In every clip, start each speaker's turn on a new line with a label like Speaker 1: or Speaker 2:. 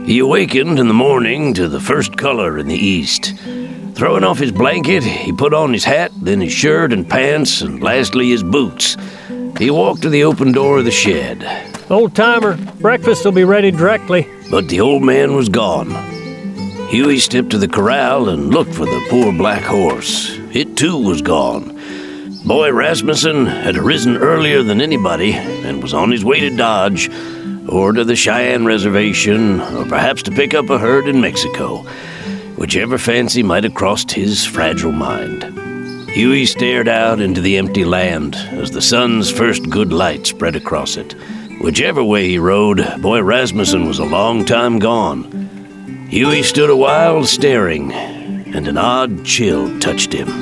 Speaker 1: He awakened in the morning to the first color in the east. Throwing off his blanket, he put on his hat, then his shirt and pants, and lastly his boots. He walked to the open door of the shed.
Speaker 2: Old-timer, breakfast will be ready directly.
Speaker 1: But the old man was gone. Huey stepped to the corral and looked for the poor black horse. It too was gone. Boy Rasmussen had arisen earlier than anybody and was on his way to Dodge, or to the Cheyenne Reservation, or perhaps to pick up a herd in Mexico. Whichever fancy might have crossed his fragile mind. Huey stared out into the empty land as the sun's first good light spread across it. Whichever way he rode, Boy Rasmussen was a long time gone. Huey stood a while staring, and an odd chill touched him.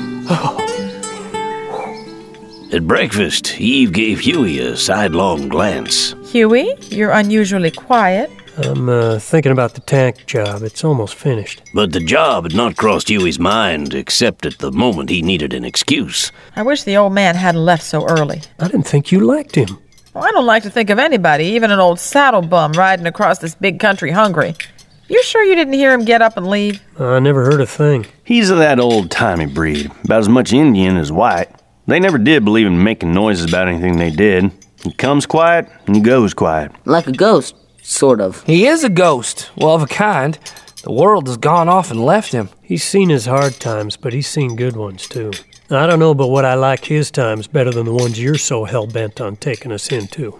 Speaker 1: At breakfast, Eve gave Huey a sidelong glance.
Speaker 3: Huey, you're unusually quiet.
Speaker 2: I'm thinking about the tank job. It's almost finished.
Speaker 1: But the job had not crossed Huey's mind, except at the moment he needed an excuse.
Speaker 3: I wish the old man hadn't left so early.
Speaker 2: I didn't think you liked him.
Speaker 3: Well, I don't like to think of anybody, even an old saddle bum riding across this big country hungry. You sure you didn't hear him get up and leave?
Speaker 2: I never heard a thing.
Speaker 4: He's of that old-timey breed, about as much Indian as white. They never did believe in making noises about anything they did. He comes quiet, and he goes quiet.
Speaker 5: Like a ghost, sort of.
Speaker 6: He is a ghost, well, of a kind. The world has gone off and left him.
Speaker 2: He's seen his hard times, but he's seen good ones, too. I don't know but what I like his times better than the ones you're so hell-bent on taking us into.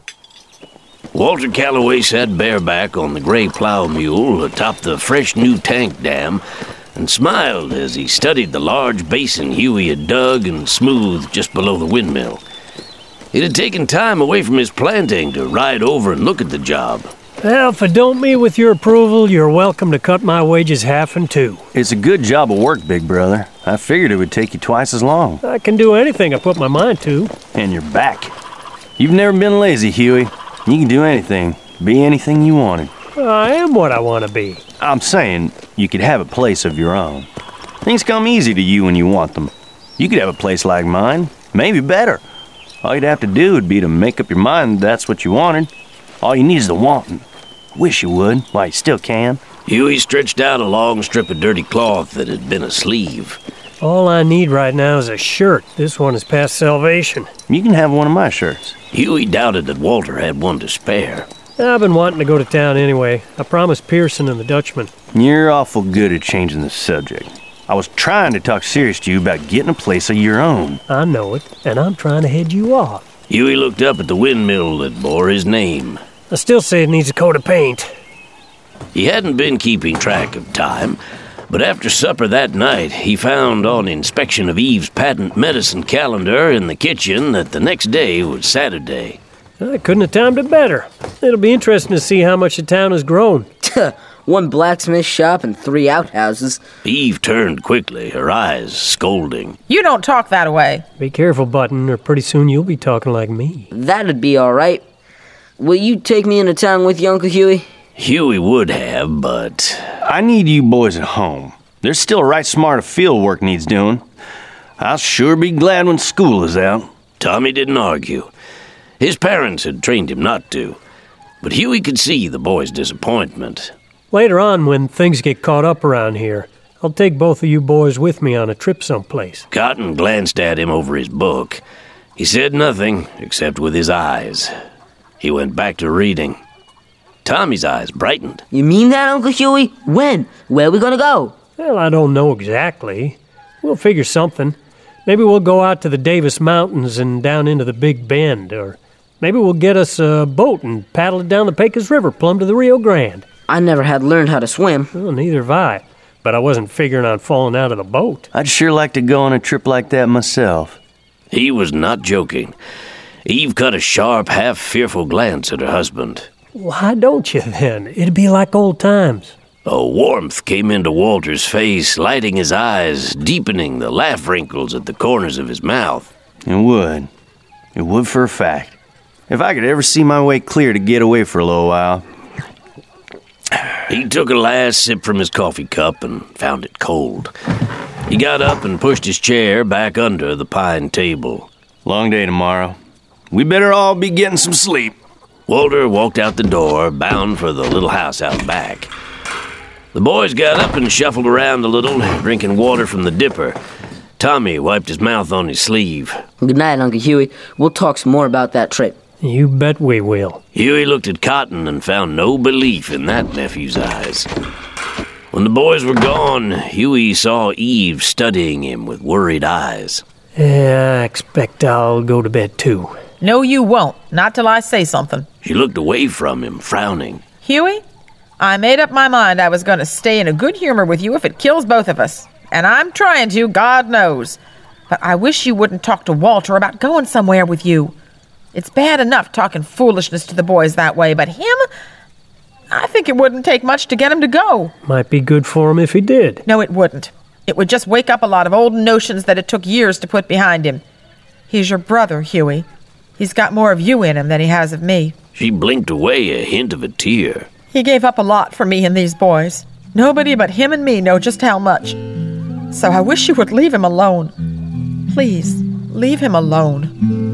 Speaker 1: Walter Calloway sat bareback on the gray plow mule atop the fresh new tank dam and smiled as he studied the large basin Huey had dug and smoothed just below the windmill. It had taken time away from his planting to ride over and look at the job.
Speaker 2: Well, if it don't meet with your approval, you're welcome to cut my wages half in two.
Speaker 4: It's a good job of work, big brother. I figured it would take you twice as long.
Speaker 2: I can do anything I put my mind to.
Speaker 4: And you're back. You've never been lazy, Huey. You can do anything, be anything you wanted.
Speaker 2: I am what I want to be.
Speaker 4: I'm saying you could have a place of your own. Things come easy to you when you want them. You could have a place like mine, maybe better. All you'd have to do would be to make up your mind that's what you wanted. All you need is the wanting. Wish you would, while you still can.
Speaker 1: Huey stretched out a long strip of dirty cloth that had been a sleeve.
Speaker 2: All I need right now is a shirt. This one is past salvation.
Speaker 4: You can have one of my shirts.
Speaker 1: Huey doubted that Walter had one to spare.
Speaker 2: I've been wanting to go to town anyway. I promised Pearson and the Dutchman.
Speaker 4: You're awful good at changing the subject. I was trying to talk serious to you about getting a place of your own.
Speaker 2: I know it, and I'm trying to head you off.
Speaker 1: Huey looked up at the windmill that bore his name.
Speaker 2: I still say it needs a coat of paint.
Speaker 1: He hadn't been keeping track of time, but after supper that night, he found on inspection of Eve's patent medicine calendar in the kitchen that the next day was Saturday.
Speaker 2: I couldn't have timed it better. It'll be interesting to see how much the town has grown.
Speaker 5: One blacksmith shop and 3 outhouses.
Speaker 1: Eve turned quickly, her eyes scolding.
Speaker 3: You don't talk that way.
Speaker 2: Be careful, Button, or pretty soon you'll be talking like me.
Speaker 5: That'd be all right. Will you take me into town with you, Uncle Huey?
Speaker 1: Huey would have, but...
Speaker 4: I need you boys at home. There's still right smart of field work needs doing. I'll sure be glad when school is out.
Speaker 1: Tommy didn't argue. His parents had trained him not to, but Huey could see the boy's disappointment.
Speaker 2: Later on, when things get caught up around here, I'll take both of you boys with me on a trip someplace.
Speaker 1: Cotton glanced at him over his book. He said nothing, except with his eyes. He went back to reading. Tommy's eyes brightened.
Speaker 5: You mean that, Uncle Huey? When? Where are we gonna go?
Speaker 2: Well, I don't know exactly. We'll figure something. Maybe we'll go out to the Davis Mountains and down into the Big Bend, or maybe we'll get us a boat and paddle it down the Pecos River plumb to the Rio Grande.
Speaker 5: I never had learned how to swim.
Speaker 2: Well, neither have I, but I wasn't figuring on falling out of the boat.
Speaker 4: I'd sure like to go on a trip like that myself.
Speaker 1: He was not joking. Eve cut a sharp, half-fearful glance at her husband.
Speaker 2: Why don't you, then? It'd be like old times.
Speaker 1: A warmth came into Walter's face, lighting his eyes, deepening the laugh wrinkles at the corners of his mouth.
Speaker 4: It would. It would for a fact. If I could ever see my way clear to get away for a little while.
Speaker 1: He took a last sip from his coffee cup and found it cold. He got up and pushed his chair back under the pine table.
Speaker 4: Long day tomorrow. We better all be getting some sleep.
Speaker 1: Walter walked out the door, bound for the little house out back. The boys got up and shuffled around a little, drinking water from the dipper. Tommy wiped his mouth on his sleeve.
Speaker 5: Good night, Uncle Huey. We'll talk some more about that trip.
Speaker 2: You bet we will.
Speaker 1: Huey looked at Cotton and found no belief in that nephew's eyes. When the boys were gone, Huey saw Eve studying him with worried eyes.
Speaker 2: Yeah, I expect I'll go to bed too.
Speaker 3: No, you won't. Not till I say something.
Speaker 1: She looked away from him, frowning.
Speaker 3: Huey, I made up my mind I was going to stay in a good humor with you if it kills both of us. And I'm trying to, God knows. But I wish you wouldn't talk to Walter about going somewhere with you. It's bad enough talking foolishness to the boys that way, but him? I think it wouldn't take much to get him to go.
Speaker 2: Might be good for him if he did.
Speaker 3: No, it wouldn't. It would just wake up a lot of old notions that it took years to put behind him. He's your brother, Huey. He's got more of you in him than he has of me.
Speaker 1: She blinked away, a hint of a tear.
Speaker 3: He gave up a lot for me and these boys. Nobody but him and me know just how much. So I wish you would leave him alone. Please, leave him alone.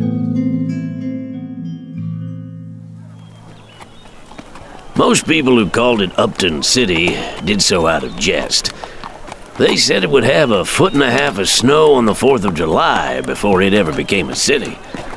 Speaker 1: Most people who called it Upton City did so out of jest. They said it would have 1.5 feet of snow on the 4th of July before it ever became a city.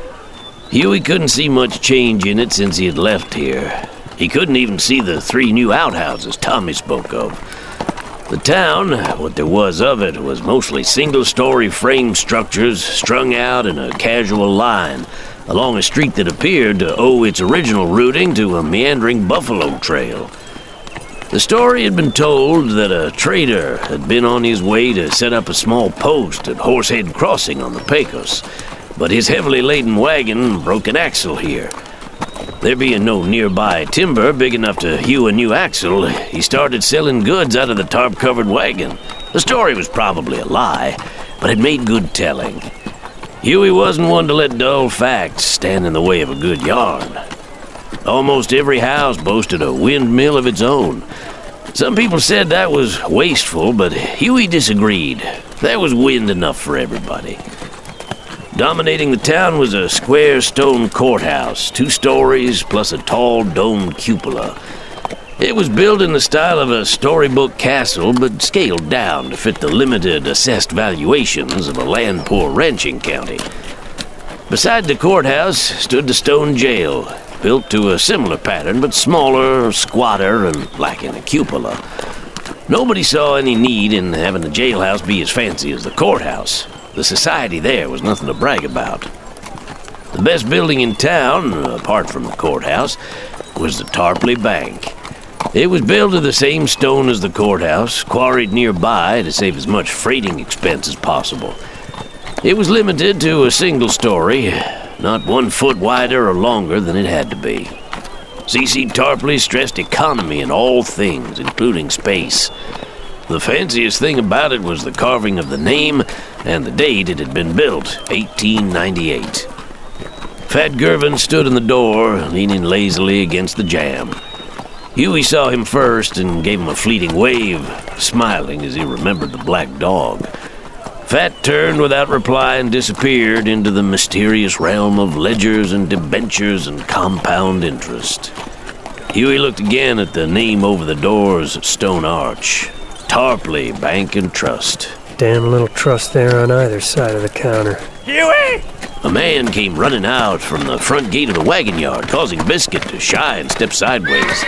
Speaker 1: Huey couldn't see much change in it since he had left here. He couldn't even see the 3 new outhouses Tommy spoke of. The town, what there was of it, was mostly single-story frame structures strung out in a casual line along a street that appeared to owe its original routing to a meandering buffalo trail. The story had been told that a trader had been on his way to set up a small post at Horsehead Crossing on the Pecos, but his heavily laden wagon broke an axle here. There being no nearby timber big enough to hew a new axle, he started selling goods out of the tarp-covered wagon. The story was probably a lie, but it made good telling. Huey wasn't one to let dull facts stand in the way of a good yarn. Almost every house boasted a windmill of its own. Some people said that was wasteful, but Huey disagreed. There was wind enough for everybody. Dominating the town was a square stone courthouse, 2 stories plus a tall domed cupola. It was built in the style of a storybook castle, but scaled down to fit the limited assessed valuations of a land-poor ranching county. Beside the courthouse stood the stone jail, built to a similar pattern, but smaller, squatter, and lacking a cupola. Nobody saw any need in having the jailhouse be as fancy as the courthouse. The society there was nothing to brag about. The best building in town, apart from the courthouse, was the Tarpley Bank. It was built of the same stone as the courthouse, quarried nearby to save as much freighting expense as possible. It was limited to a single story, not 1 foot wider or longer than it had to be. C.C. Tarpley stressed economy in all things, including space. The fanciest thing about it was the carving of the name and the date it had been built, 1898. Fat Gervin stood in the door, leaning lazily against the jamb. Huey saw him first and gave him a fleeting wave, smiling as he remembered the black dog. Fat turned without reply and disappeared into the mysterious realm of ledgers and debentures and compound interest. Huey looked again at the name over the door's stone arch. Tarpley Bank and Trust.
Speaker 2: Damn little trust there on either side of the counter.
Speaker 7: Huey!
Speaker 1: A man came running out from the front gate of the wagon yard, causing Biscuit to shy and step sideways.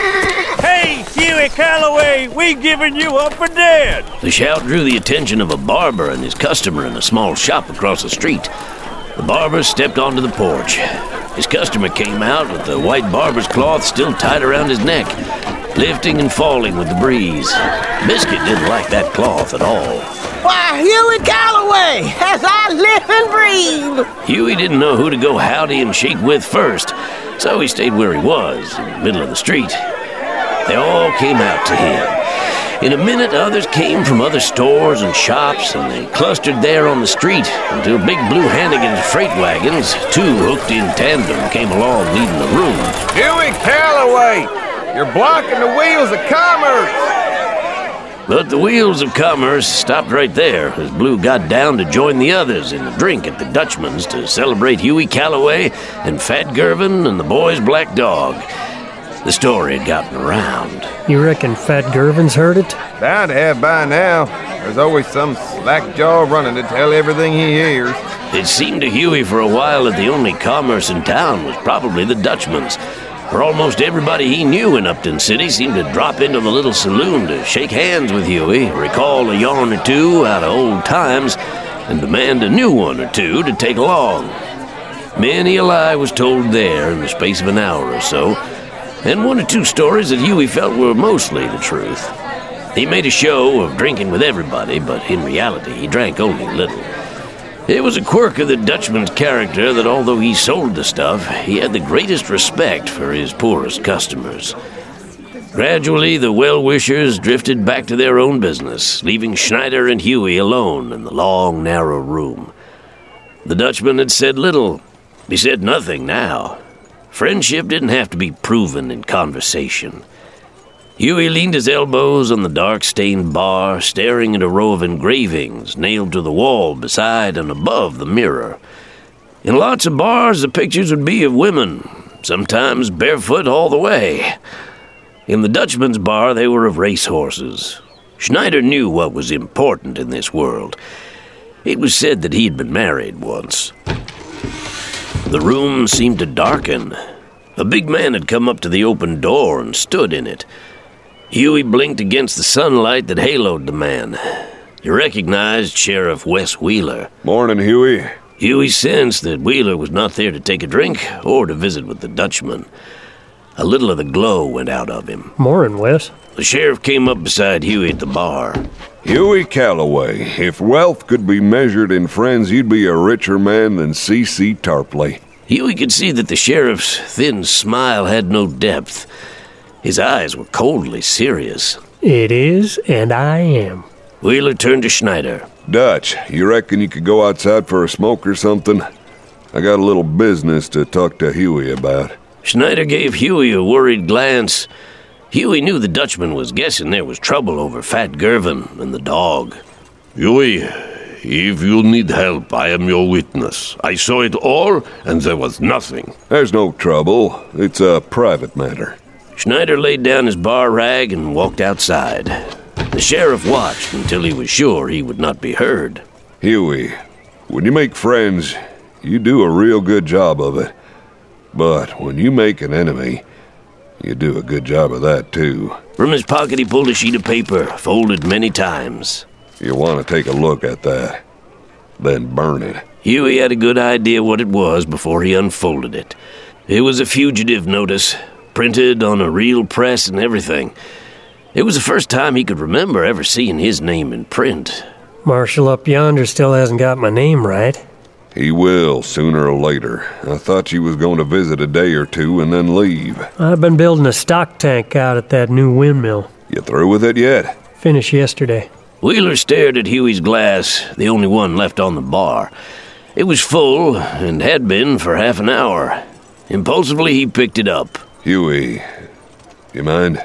Speaker 7: Hey, Huey Calloway, we giving you up for dead!
Speaker 1: The shout drew the attention of a barber and his customer in a small shop across the street. The barber stepped onto the porch. His customer came out with the white barber's cloth still tied around his neck, lifting and falling with the breeze. Biscuit didn't like that cloth at all.
Speaker 8: Why, Huey Calloway, as I live and breathe!
Speaker 1: Huey didn't know who to go howdy and shake with first, so he stayed where he was, in the middle of the street. They all came out to him. In a minute, others came from other stores and shops, and they clustered there on the street until big Blue Hannigan's freight wagons, 2 hooked in tandem, came along leading the room.
Speaker 7: Huey Calloway, you're blocking the wheels of commerce!
Speaker 1: But the wheels of commerce stopped right there as Blue got down to join the others in a drink at the Dutchman's to celebrate Huey Calloway and Fat Gervin and the boy's black dog. The story had gotten around.
Speaker 2: You reckon Fat Gervin's heard it?
Speaker 9: Bound to have by now. There's always some slack jaw running to tell everything he hears.
Speaker 1: It seemed to Huey for a while that the only commerce in town was probably the Dutchman's. For almost everybody he knew in Upton City seemed to drop into the little saloon to shake hands with Huey, recall a yarn or two out of old times, and demand a new one or two to take along. Many a lie was told there in the space of an hour or so, and one or two stories that Huey felt were mostly the truth. He made a show of drinking with everybody, but in reality he drank only little. It was a quirk of the Dutchman's character that although he sold the stuff, he had the greatest respect for his poorest customers. Gradually, the well-wishers drifted back to their own business, leaving Schneider and Huey alone in the long, narrow room. The Dutchman had said little. He said nothing now. Friendship didn't have to be proven in conversation. Huey leaned his elbows on the dark-stained bar, staring at a row of engravings nailed to the wall beside and above the mirror. In lots of bars, the pictures would be of women, sometimes barefoot all the way. In the Dutchman's bar, they were of racehorses. Schneider knew what was important in this world. It was said that he had been married once. The room seemed to darken. A big man had come up to the open door and stood in it. Huey blinked against the sunlight that haloed the man. He recognized Sheriff Wes Wheeler.
Speaker 10: Morning, Huey.
Speaker 1: Huey sensed that Wheeler was not there to take a drink or to visit with the Dutchman. A little of the glow went out of him.
Speaker 2: Morning, Wes.
Speaker 1: The sheriff came up beside Huey at the bar.
Speaker 10: Huey Calloway, if wealth could be measured in friends, you'd be a richer man than C.C. Tarpley.
Speaker 1: Huey could see that the sheriff's thin smile had no depth. His eyes were coldly serious.
Speaker 2: It is, and I am.
Speaker 1: Wheeler turned to Schneider.
Speaker 10: Dutch, you reckon you could go outside for a smoke or something? I got a little business to talk to Huey about.
Speaker 1: Schneider gave Huey a worried glance. Huey knew the Dutchman was guessing there was trouble over Fat Gervin and the dog.
Speaker 11: Huey, if you need help, I am your witness. I saw it all, and there was nothing.
Speaker 10: There's no trouble. It's a private matter.
Speaker 1: Schneider laid down his bar rag and walked outside. The sheriff watched until he was sure he would not be heard.
Speaker 10: Huey, when you make friends, you do a real good job of it. But when you make an enemy, you do a good job of that, too.
Speaker 1: From his pocket, he pulled a sheet of paper, folded many times.
Speaker 10: You want to take a look at that, then burn it.
Speaker 1: Huey had a good idea what it was before he unfolded it. It was a fugitive notice, printed on a real press and everything. It was the first time he could remember ever seeing his name in print.
Speaker 2: Marshal up yonder still hasn't got my name right.
Speaker 10: He will, sooner or later. I thought you was going to visit a day or two and then leave.
Speaker 2: I've been building a stock tank out at that new windmill.
Speaker 10: You through with it yet?
Speaker 2: Finished yesterday.
Speaker 1: Wheeler stared at Huey's glass, the only one left on the bar. It was full, and had been for half an hour. Impulsively, he picked it up.
Speaker 10: Huey, you mind?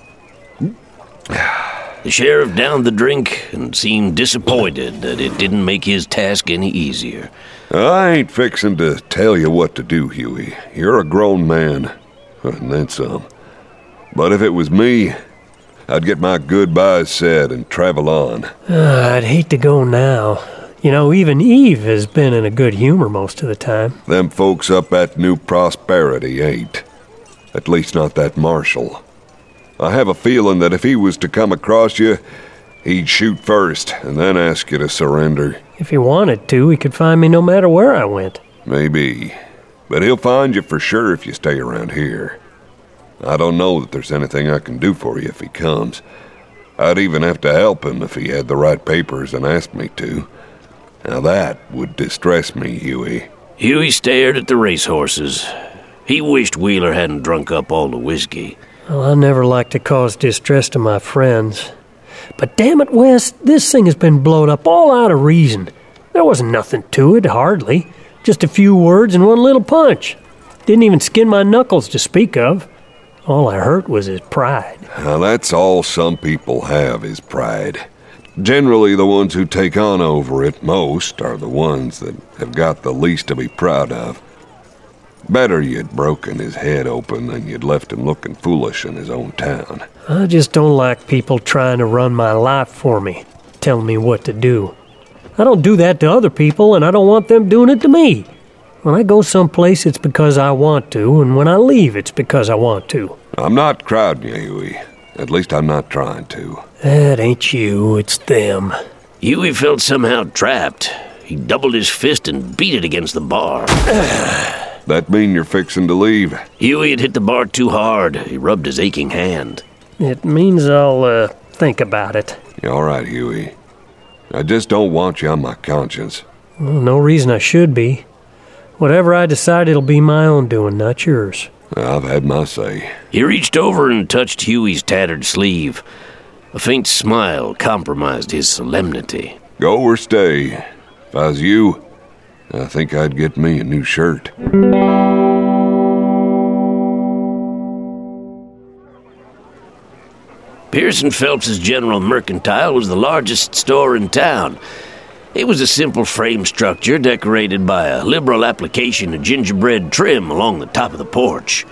Speaker 1: The sheriff downed the drink and seemed disappointed that it didn't make his task any easier.
Speaker 10: I ain't fixing to tell you what to do, Huey. You're a grown man, and then some. But if it was me, I'd get my goodbyes said and travel on.
Speaker 2: I'd hate to go now. You know, even Eve has been in a good humor most of the time.
Speaker 10: Them folks up at New Prosperity ain't. At least not that marshal. I have a feeling that if he was to come across you, he'd shoot first and then ask you to surrender.
Speaker 2: If he wanted to, he could find me no matter where I went.
Speaker 10: Maybe. But he'll find you for sure if you stay around here. I don't know that there's anything I can do for you if he comes. I'd even have to help him if he had the right papers and asked me to. Now that would distress me, Huey.
Speaker 1: Huey stared at the racehorses. He wished Wheeler hadn't drunk up all the whiskey.
Speaker 2: Well, I never like to cause distress to my friends. But damn it, Wes, this thing has been blowed up all out of reason. There wasn't nothing to it, hardly. Just a few words and one little punch. Didn't even skin my knuckles to speak of. All I hurt was his pride.
Speaker 10: Now, that's all some people have, is pride. Generally, the ones who take on over it most are the ones that have got the least to be proud of. Better you'd broken his head open than you'd left him looking foolish in his own town.
Speaker 2: I just don't like people trying to run my life for me, telling me what to do. I don't do that to other people, and I don't want them doing it to me. When I go someplace, it's because I want to, and when I leave, it's because I want to.
Speaker 10: I'm not crowding you, Huey. At least I'm not trying to.
Speaker 2: That ain't you, it's them.
Speaker 1: Huey felt somehow trapped. He doubled his fist and beat it against the bar.
Speaker 10: That mean you're fixing to leave?
Speaker 1: Huey had hit the bar too hard. He rubbed his aching hand.
Speaker 2: It means I'll, think about it.
Speaker 10: You're all right, Huey. I just don't want you on my conscience.
Speaker 2: Well, no reason I should be. Whatever I decide, it'll be my own doing, not yours.
Speaker 10: I've had my say.
Speaker 1: He reached over and touched Huey's tattered sleeve. A faint smile compromised his solemnity.
Speaker 10: Go or stay. If I was you, I think I'd get me a new shirt.
Speaker 1: Pearson Phelps's General Mercantile was the largest store in town. It was a simple frame structure decorated by a liberal application of gingerbread trim along the top of the porch.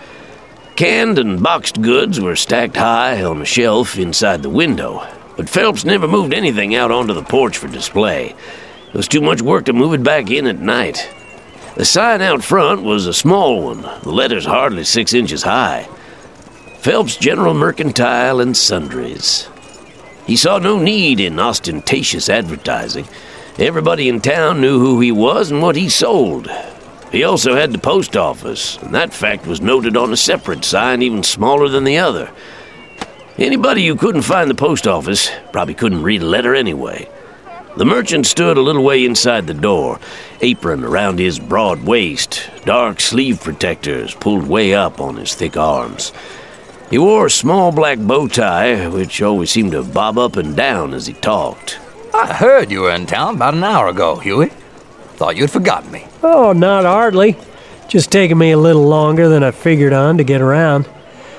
Speaker 1: Canned and boxed goods were stacked high on a shelf inside the window, but Phelps never moved anything out onto the porch for display. It was too much work to move it back in at night. The sign out front was a small one, the letters hardly 6 inches high. Phelps General Mercantile and Sundries. He saw no need in ostentatious advertising. Everybody in town knew who he was and what he sold. He also had the post office, and that fact was noted on a separate sign even smaller than the other. Anybody who couldn't find the post office probably couldn't read a letter anyway. The merchant stood a little way inside the door, apron around his broad waist, dark sleeve protectors pulled way up on his thick arms. He wore a small black bow tie, which always seemed to bob up and down as he talked.
Speaker 12: I heard you were in town about an hour ago, Huey. Thought you'd forgotten me.
Speaker 2: Oh, not hardly. Just taking me a little longer than I figured on to get around.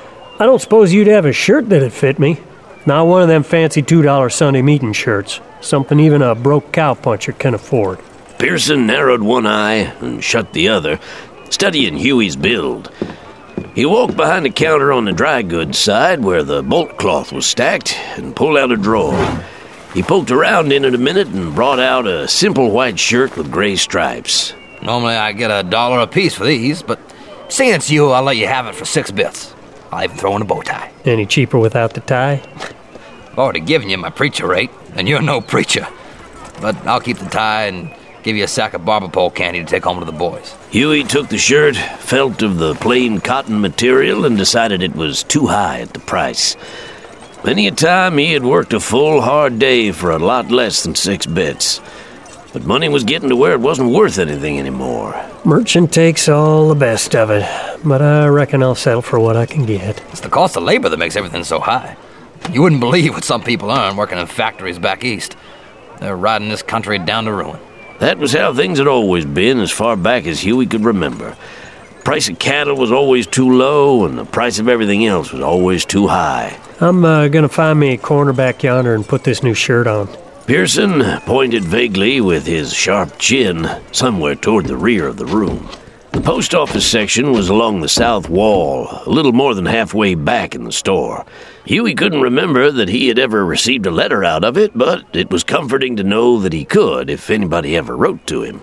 Speaker 2: I don't suppose you'd have a shirt that'd fit me. Not one of them fancy $2 Sunday meeting shirts. Something even a broke cowpuncher can afford.
Speaker 1: Pearson narrowed one eye and shut the other, studying Huey's build. He walked behind the counter on the dry goods side where the bolt cloth was stacked and pulled out a drawer. He poked around in it a minute and brought out a simple white shirt with gray stripes.
Speaker 12: Normally I get $1 a piece for these, but seeing it's you, I'll let you have it for 6 bits. I'll even throw in a bow tie.
Speaker 2: Any cheaper without the tie?
Speaker 12: I've already given you my preacher rate, and you're no preacher. But I'll keep the tie and give you a sack of barber pole candy to take home to the boys.
Speaker 1: Huey took the shirt, felt of the plain cotton material, and decided it was too high at the price. Many a time he had worked a full, hard day for a lot less than 6 bits. But money was getting to where it wasn't worth anything anymore.
Speaker 2: Merchant takes all the best of it, but I reckon I'll settle for what I can get.
Speaker 12: It's the cost of labor that makes everything so high. You wouldn't believe what some people earn working in factories back east. They're riding this country down to ruin.
Speaker 1: That was how things had always been as far back as Huey could remember. The price of cattle was always too low, and the price of everything else was always too high.
Speaker 2: I'm gonna find me a corner back yonder and put this new shirt on.
Speaker 1: Pearson pointed vaguely with his sharp chin somewhere toward the rear of the room. The post office section was along the south wall, a little more than halfway back in the store. Huey couldn't remember that he had ever received a letter out of it, but it was comforting to know that he could if anybody ever wrote to him.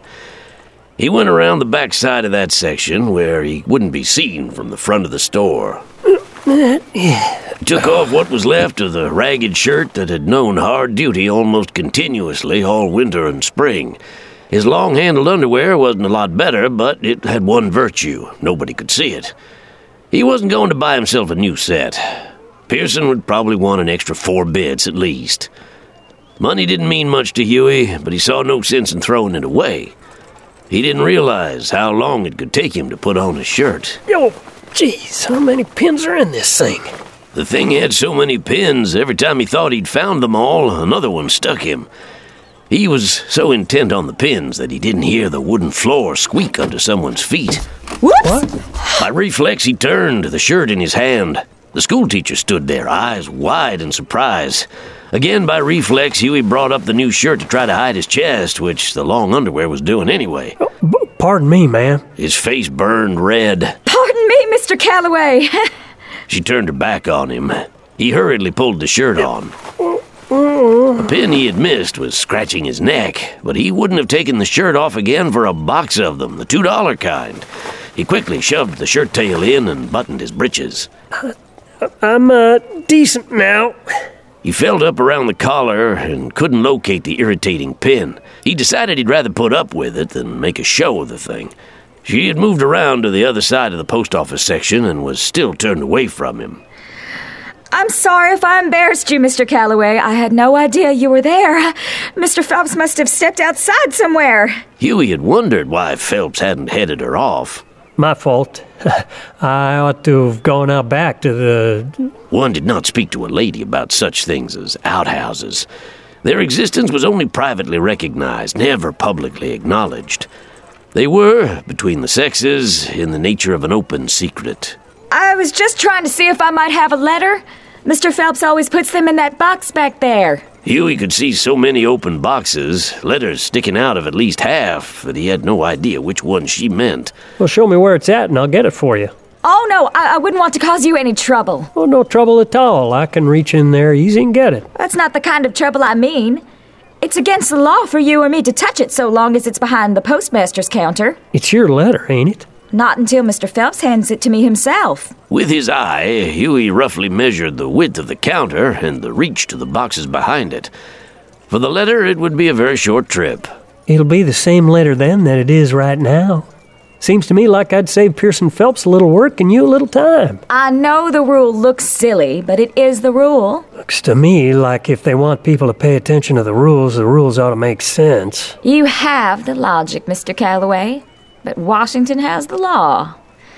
Speaker 1: He went around the back side of that section where he wouldn't be seen from the front of the store. Took off what was left of the ragged shirt that had known hard duty almost continuously all winter and spring. His long-handled underwear wasn't a lot better, but it had one virtue. Nobody could see it. He wasn't going to buy himself a new set. Pearson would probably want an extra 4 bits at least. Money didn't mean much to Huey, but he saw no sense in throwing it away. He didn't realize how long it could take him to put on a shirt.
Speaker 2: Yo, jeez, how many pins are in this thing?
Speaker 1: The thing had so many pins, every time he thought he'd found them all, another one stuck him. He was so intent on the pins that he didn't hear the wooden floor squeak under someone's feet.
Speaker 8: What?
Speaker 1: By reflex, he turned, the shirt in his hand. The schoolteacher stood there, eyes wide in surprise. Again, by reflex, Huey brought up the new shirt to try to hide his chest, which the long underwear was doing anyway.
Speaker 2: Pardon me, ma'am.
Speaker 1: His face burned red.
Speaker 13: Pardon me, Mr. Calloway.
Speaker 1: She turned her back on him. He hurriedly pulled the shirt on. The pin he had missed was scratching his neck, but he wouldn't have taken the shirt off again for a box of them, the $2 kind. He quickly shoved the shirt tail in and buttoned his breeches.
Speaker 2: I'm, decent now.
Speaker 1: He felt up around the collar and couldn't locate the irritating pin. He decided he'd rather put up with it than make a show of the thing. She had moved around to the other side of the post office section and was still turned away from him.
Speaker 13: I'm sorry if I embarrassed you, Mr. Calloway. I had no idea you were there. Mr. Phelps must have stepped outside somewhere.
Speaker 1: Huey had wondered why Phelps hadn't headed her off.
Speaker 2: My fault. I ought to have gone out back to the...
Speaker 1: One did not speak to a lady about such things as outhouses. Their existence was only privately recognized, never publicly acknowledged. They were, between the sexes, in the nature of an open secret.
Speaker 13: I was just trying to see if I might have a letter. Mr. Phelps always puts them in that box back there.
Speaker 1: Huey could see so many open boxes, letters sticking out of at least half, that he had no idea which one she meant.
Speaker 2: Well, show me where it's at and I'll get it for you.
Speaker 13: Oh, no, I wouldn't want to cause you any trouble.
Speaker 2: Oh, no trouble at all. I can reach in there easy and get it.
Speaker 13: That's not the kind of trouble I mean. It's against the law for you or me to touch it so long as it's behind the postmaster's counter.
Speaker 2: It's your letter, ain't it?
Speaker 13: Not until Mr. Phelps hands it to me himself.
Speaker 1: With his eye, Huey roughly measured the width of the counter and the reach to the boxes behind it. For the letter, it would be a very short trip.
Speaker 2: It'll be the same letter then that it is right now. Seems to me like I'd save Pearson Phelps a little work and you a little time.
Speaker 13: I know the rule looks silly, but it is the rule.
Speaker 2: Looks to me like if they want people to pay attention to the rules ought to make sense.
Speaker 13: You have the logic, Mr. Calloway. But Washington has the law.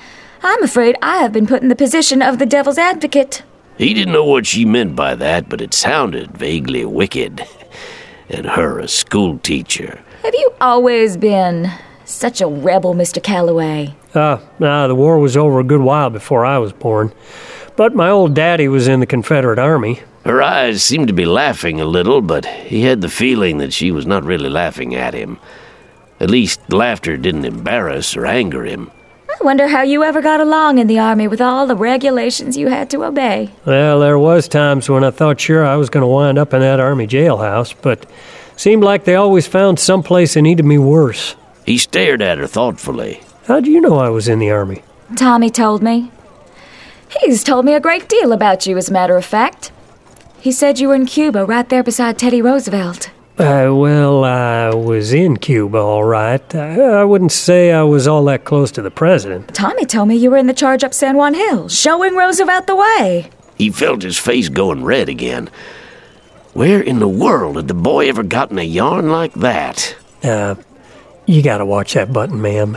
Speaker 13: I'm afraid I have been put in the position of the devil's advocate.
Speaker 1: He didn't know what she meant by that, but it sounded vaguely wicked. And her a schoolteacher.
Speaker 13: Have you always been such a rebel, Mr. Calloway?
Speaker 2: The war was over a good while before I was born. But my old daddy was in the Confederate Army.
Speaker 1: Her eyes seemed to be laughing a little, but he had the feeling that she was not really laughing at him. At least, laughter didn't embarrass or anger him.
Speaker 13: I wonder how you ever got along in the Army with all the regulations you had to obey.
Speaker 2: Well, there was times when I thought sure I was going to wind up in that Army jailhouse, but seemed like they always found someplace that needed me worse.
Speaker 1: He stared at her thoughtfully.
Speaker 2: How'd you know I was in the Army?
Speaker 13: Tommy told me. He's told me a great deal about you, as a matter of fact. He said you were in Cuba, right there beside Teddy Roosevelt.
Speaker 2: I was in Cuba, all right. I wouldn't say I was all that close to the president.
Speaker 13: Tommy told me you were in the charge up San Juan Hill, showing Roosevelt the way.
Speaker 1: He felt his face going red again. Where in the world had the boy ever gotten a yarn like that?
Speaker 2: You gotta watch that button, ma'am.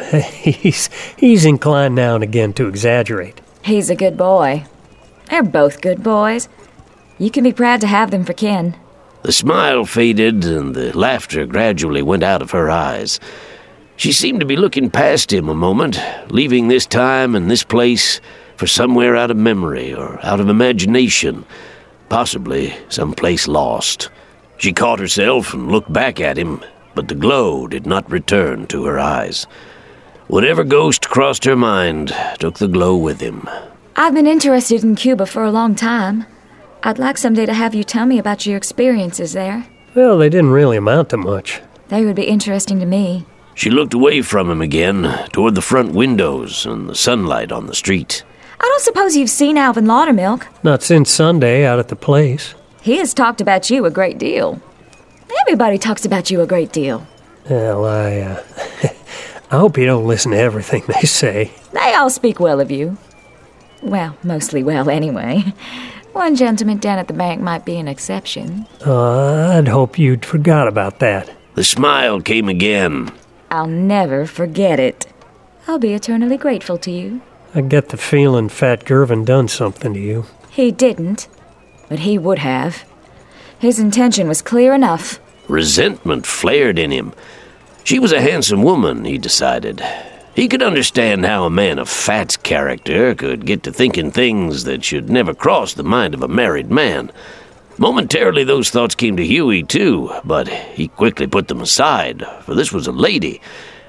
Speaker 2: He's inclined now and again to exaggerate.
Speaker 13: He's a good boy. They're both good boys. You can be proud to have them for kin.
Speaker 1: The smile faded, and the laughter gradually went out of her eyes. She seemed to be looking past him a moment, leaving this time and this place for somewhere out of memory or out of imagination, possibly someplace lost. She caught herself and looked back at him, but the glow did not return to her eyes. Whatever ghost crossed her mind took the glow with him.
Speaker 13: I've been interested in Cuba for a long time. I'd like someday to have you tell me about your experiences there.
Speaker 2: Well, they didn't really amount to much.
Speaker 13: They would be interesting to me.
Speaker 1: She looked away from him again, toward the front windows and the sunlight on the street.
Speaker 13: I don't suppose you've seen Alvin Laudermilk?
Speaker 2: Not since Sunday out at the place.
Speaker 13: He has talked about you a great deal. Everybody talks about you a great deal.
Speaker 2: Well, I hope you don't listen to everything they say.
Speaker 13: They all speak well of you. Well, mostly well, anyway. One gentleman down at the bank might be an exception.
Speaker 2: I'd hope you'd forgot about that.
Speaker 1: The smile came again.
Speaker 13: I'll never forget it. I'll be eternally grateful to you.
Speaker 2: I get the feeling Fat Gervin done something to you.
Speaker 13: He didn't, but he would have. His intention was clear enough.
Speaker 1: Resentment flared in him. She was a handsome woman, he decided. He could understand how a man of Fat's character could get to thinking things that should never cross the mind of a married man. Momentarily those thoughts came to Huey, too, but he quickly put them aside, for this was a lady,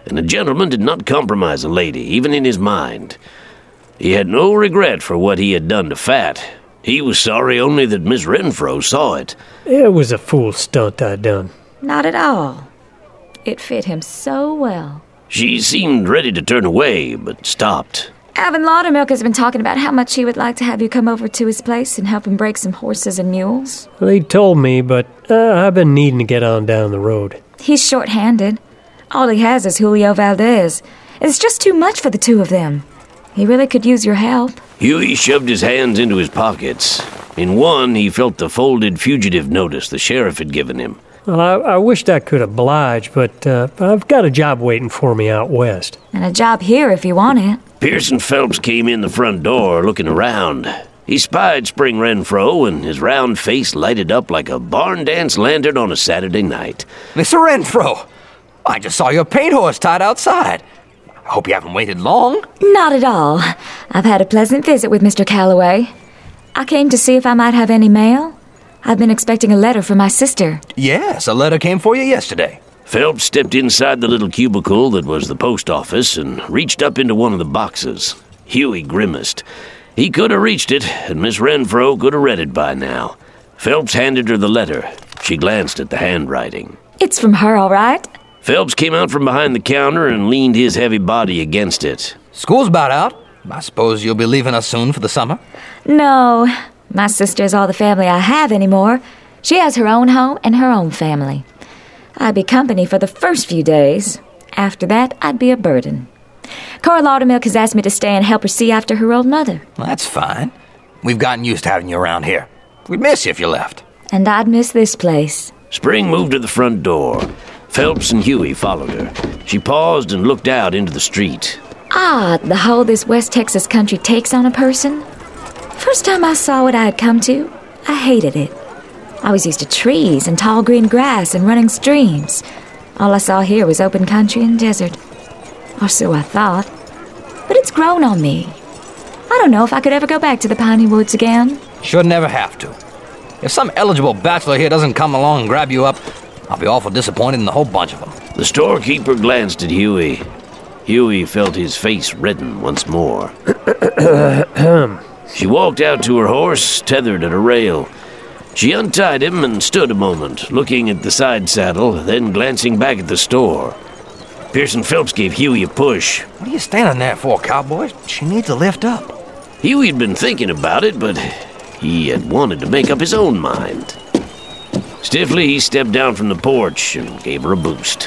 Speaker 1: and the gentleman did not compromise a lady, even in his mind. He had no regret for what he had done to Fat. He was sorry only that Miss Renfro saw it.
Speaker 2: It was a fool stunt I done.
Speaker 13: Not at all. It fit him so well.
Speaker 1: She seemed ready to turn away, but stopped.
Speaker 13: Alvin Laudermilk has been talking about how much he would like to have you come over to his place and help him break some horses and mules.
Speaker 2: Well, he told me, but I've been needing to get on down the road.
Speaker 13: He's short-handed. All he has is Julio Valdez. It's just too much for the two of them. He really could use your help.
Speaker 1: Huey shoved his hands into his pockets. In one, he felt the folded fugitive notice the sheriff had given him.
Speaker 2: Well, I wished I could oblige, but I've got a job waiting for me out west.
Speaker 13: And a job here if you want it.
Speaker 1: Pearson Phelps came in the front door, looking around. He spied Spring Renfro, and his round face lighted up like a barn dance lantern on a Saturday night.
Speaker 12: Mr. Renfro, I just saw your paint horse tied outside. I hope you haven't waited long.
Speaker 13: Not at all. I've had a pleasant visit with Mr. Calloway. I came to see if I might have any mail. I've been expecting a letter from my sister.
Speaker 12: Yes, a letter came for you yesterday.
Speaker 1: Phelps stepped inside the little cubicle that was the post office and reached up into one of the boxes. Huey grimaced. He could have reached it, and Miss Renfro could have read it by now. Phelps handed her the letter. She glanced at the handwriting.
Speaker 13: It's from her, all right?
Speaker 1: Phelps came out from behind the counter and leaned his heavy body against it.
Speaker 12: School's about out. I suppose you'll be leaving us soon for the summer?
Speaker 13: No. My sister is all the family I have anymore. She has her own home and her own family. I'd be company for the first few days. After that, I'd be a burden. Cora Laudermilk has asked me to stay and help her see after her old mother.
Speaker 12: Well, that's fine. We've gotten used to having you around here. We'd miss you if you left.
Speaker 13: And I'd miss this place.
Speaker 1: Spring moved to the front door. Phelps and Huey followed her. She paused and looked out into the street.
Speaker 13: Odd, the hold this West Texas country takes on a person. First time I saw what I had come to, I hated it. I was used to trees and tall green grass and running streams. All I saw here was open country and desert. Or so I thought. But it's grown on me. I don't know if I could ever go back to the piney woods again.
Speaker 12: Should never have to. If some eligible bachelor here doesn't come along and grab you up, I'll be awful disappointed in the whole bunch of them.
Speaker 1: The storekeeper glanced at Huey. Huey felt his face redden once more. She walked out to her horse, tethered at a rail. She untied him and stood a moment, looking at the side saddle, then glancing back at the store. Pearson Phelps gave Huey a push.
Speaker 12: What are you standing there for, cowboy? She needs to lift up.
Speaker 1: Huey had been thinking about it, but he had wanted to make up his own mind. Stiffly, he stepped down from the porch and gave her a boost.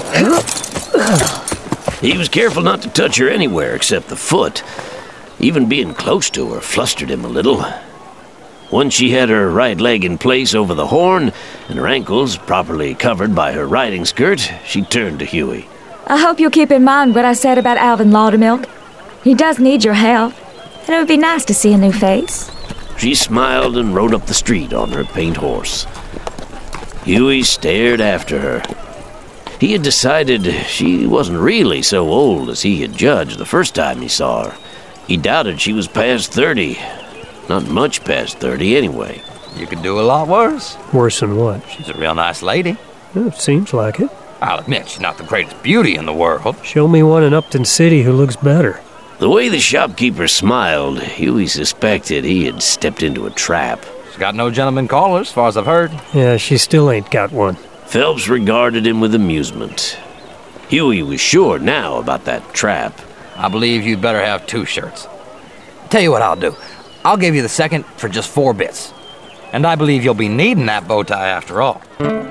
Speaker 1: He was careful not to touch her anywhere except the foot. Even being close to her flustered him a little. Once she had her right leg in place over the horn and her ankles properly covered by her riding skirt, she turned to Huey.
Speaker 13: I hope you'll keep in mind what I said about Alvin Laudermilk. He does need your help, and it would be nice to see a new face.
Speaker 1: She smiled and rode up the street on her paint horse. Huey stared after her. He had decided she wasn't really so old as he had judged the first time he saw her. He doubted she was past 30. Not much past 30, anyway.
Speaker 12: You could do a lot worse.
Speaker 2: Worse than what?
Speaker 12: She's a real nice lady.
Speaker 2: It seems like it.
Speaker 12: I'll admit, she's not the greatest beauty in the world.
Speaker 2: Show me one in Upton City who looks better.
Speaker 1: The way the shopkeeper smiled, Huey suspected he had stepped into a trap.
Speaker 12: She's got no gentleman caller, as far as I've heard.
Speaker 2: Yeah, she still ain't got one.
Speaker 1: Phelps regarded him with amusement. Huey was sure now about that trap.
Speaker 12: I believe you'd better have 2 shirts. Tell you what I'll do. I'll give you the second for just 4 bits. And I believe you'll be needing that bow tie after all.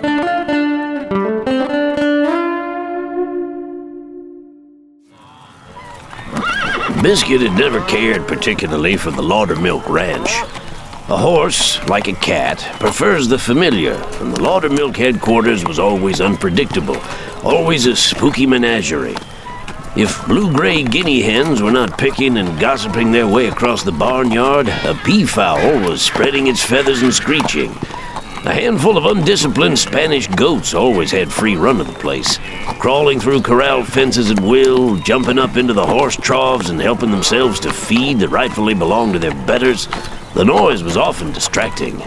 Speaker 1: Biscuit had never cared particularly for the Laudermilk Ranch. A horse, like a cat, prefers the familiar, and the Laudermilk headquarters was always unpredictable, always a spooky menagerie. If blue-gray guinea hens were not picking and gossiping their way across the barnyard, a peafowl was spreading its feathers and screeching. A handful of undisciplined Spanish goats always had free run of the place, crawling through corral fences at will, jumping up into the horse troughs and helping themselves to feed that rightfully belonged to their betters. The noise was often distracting.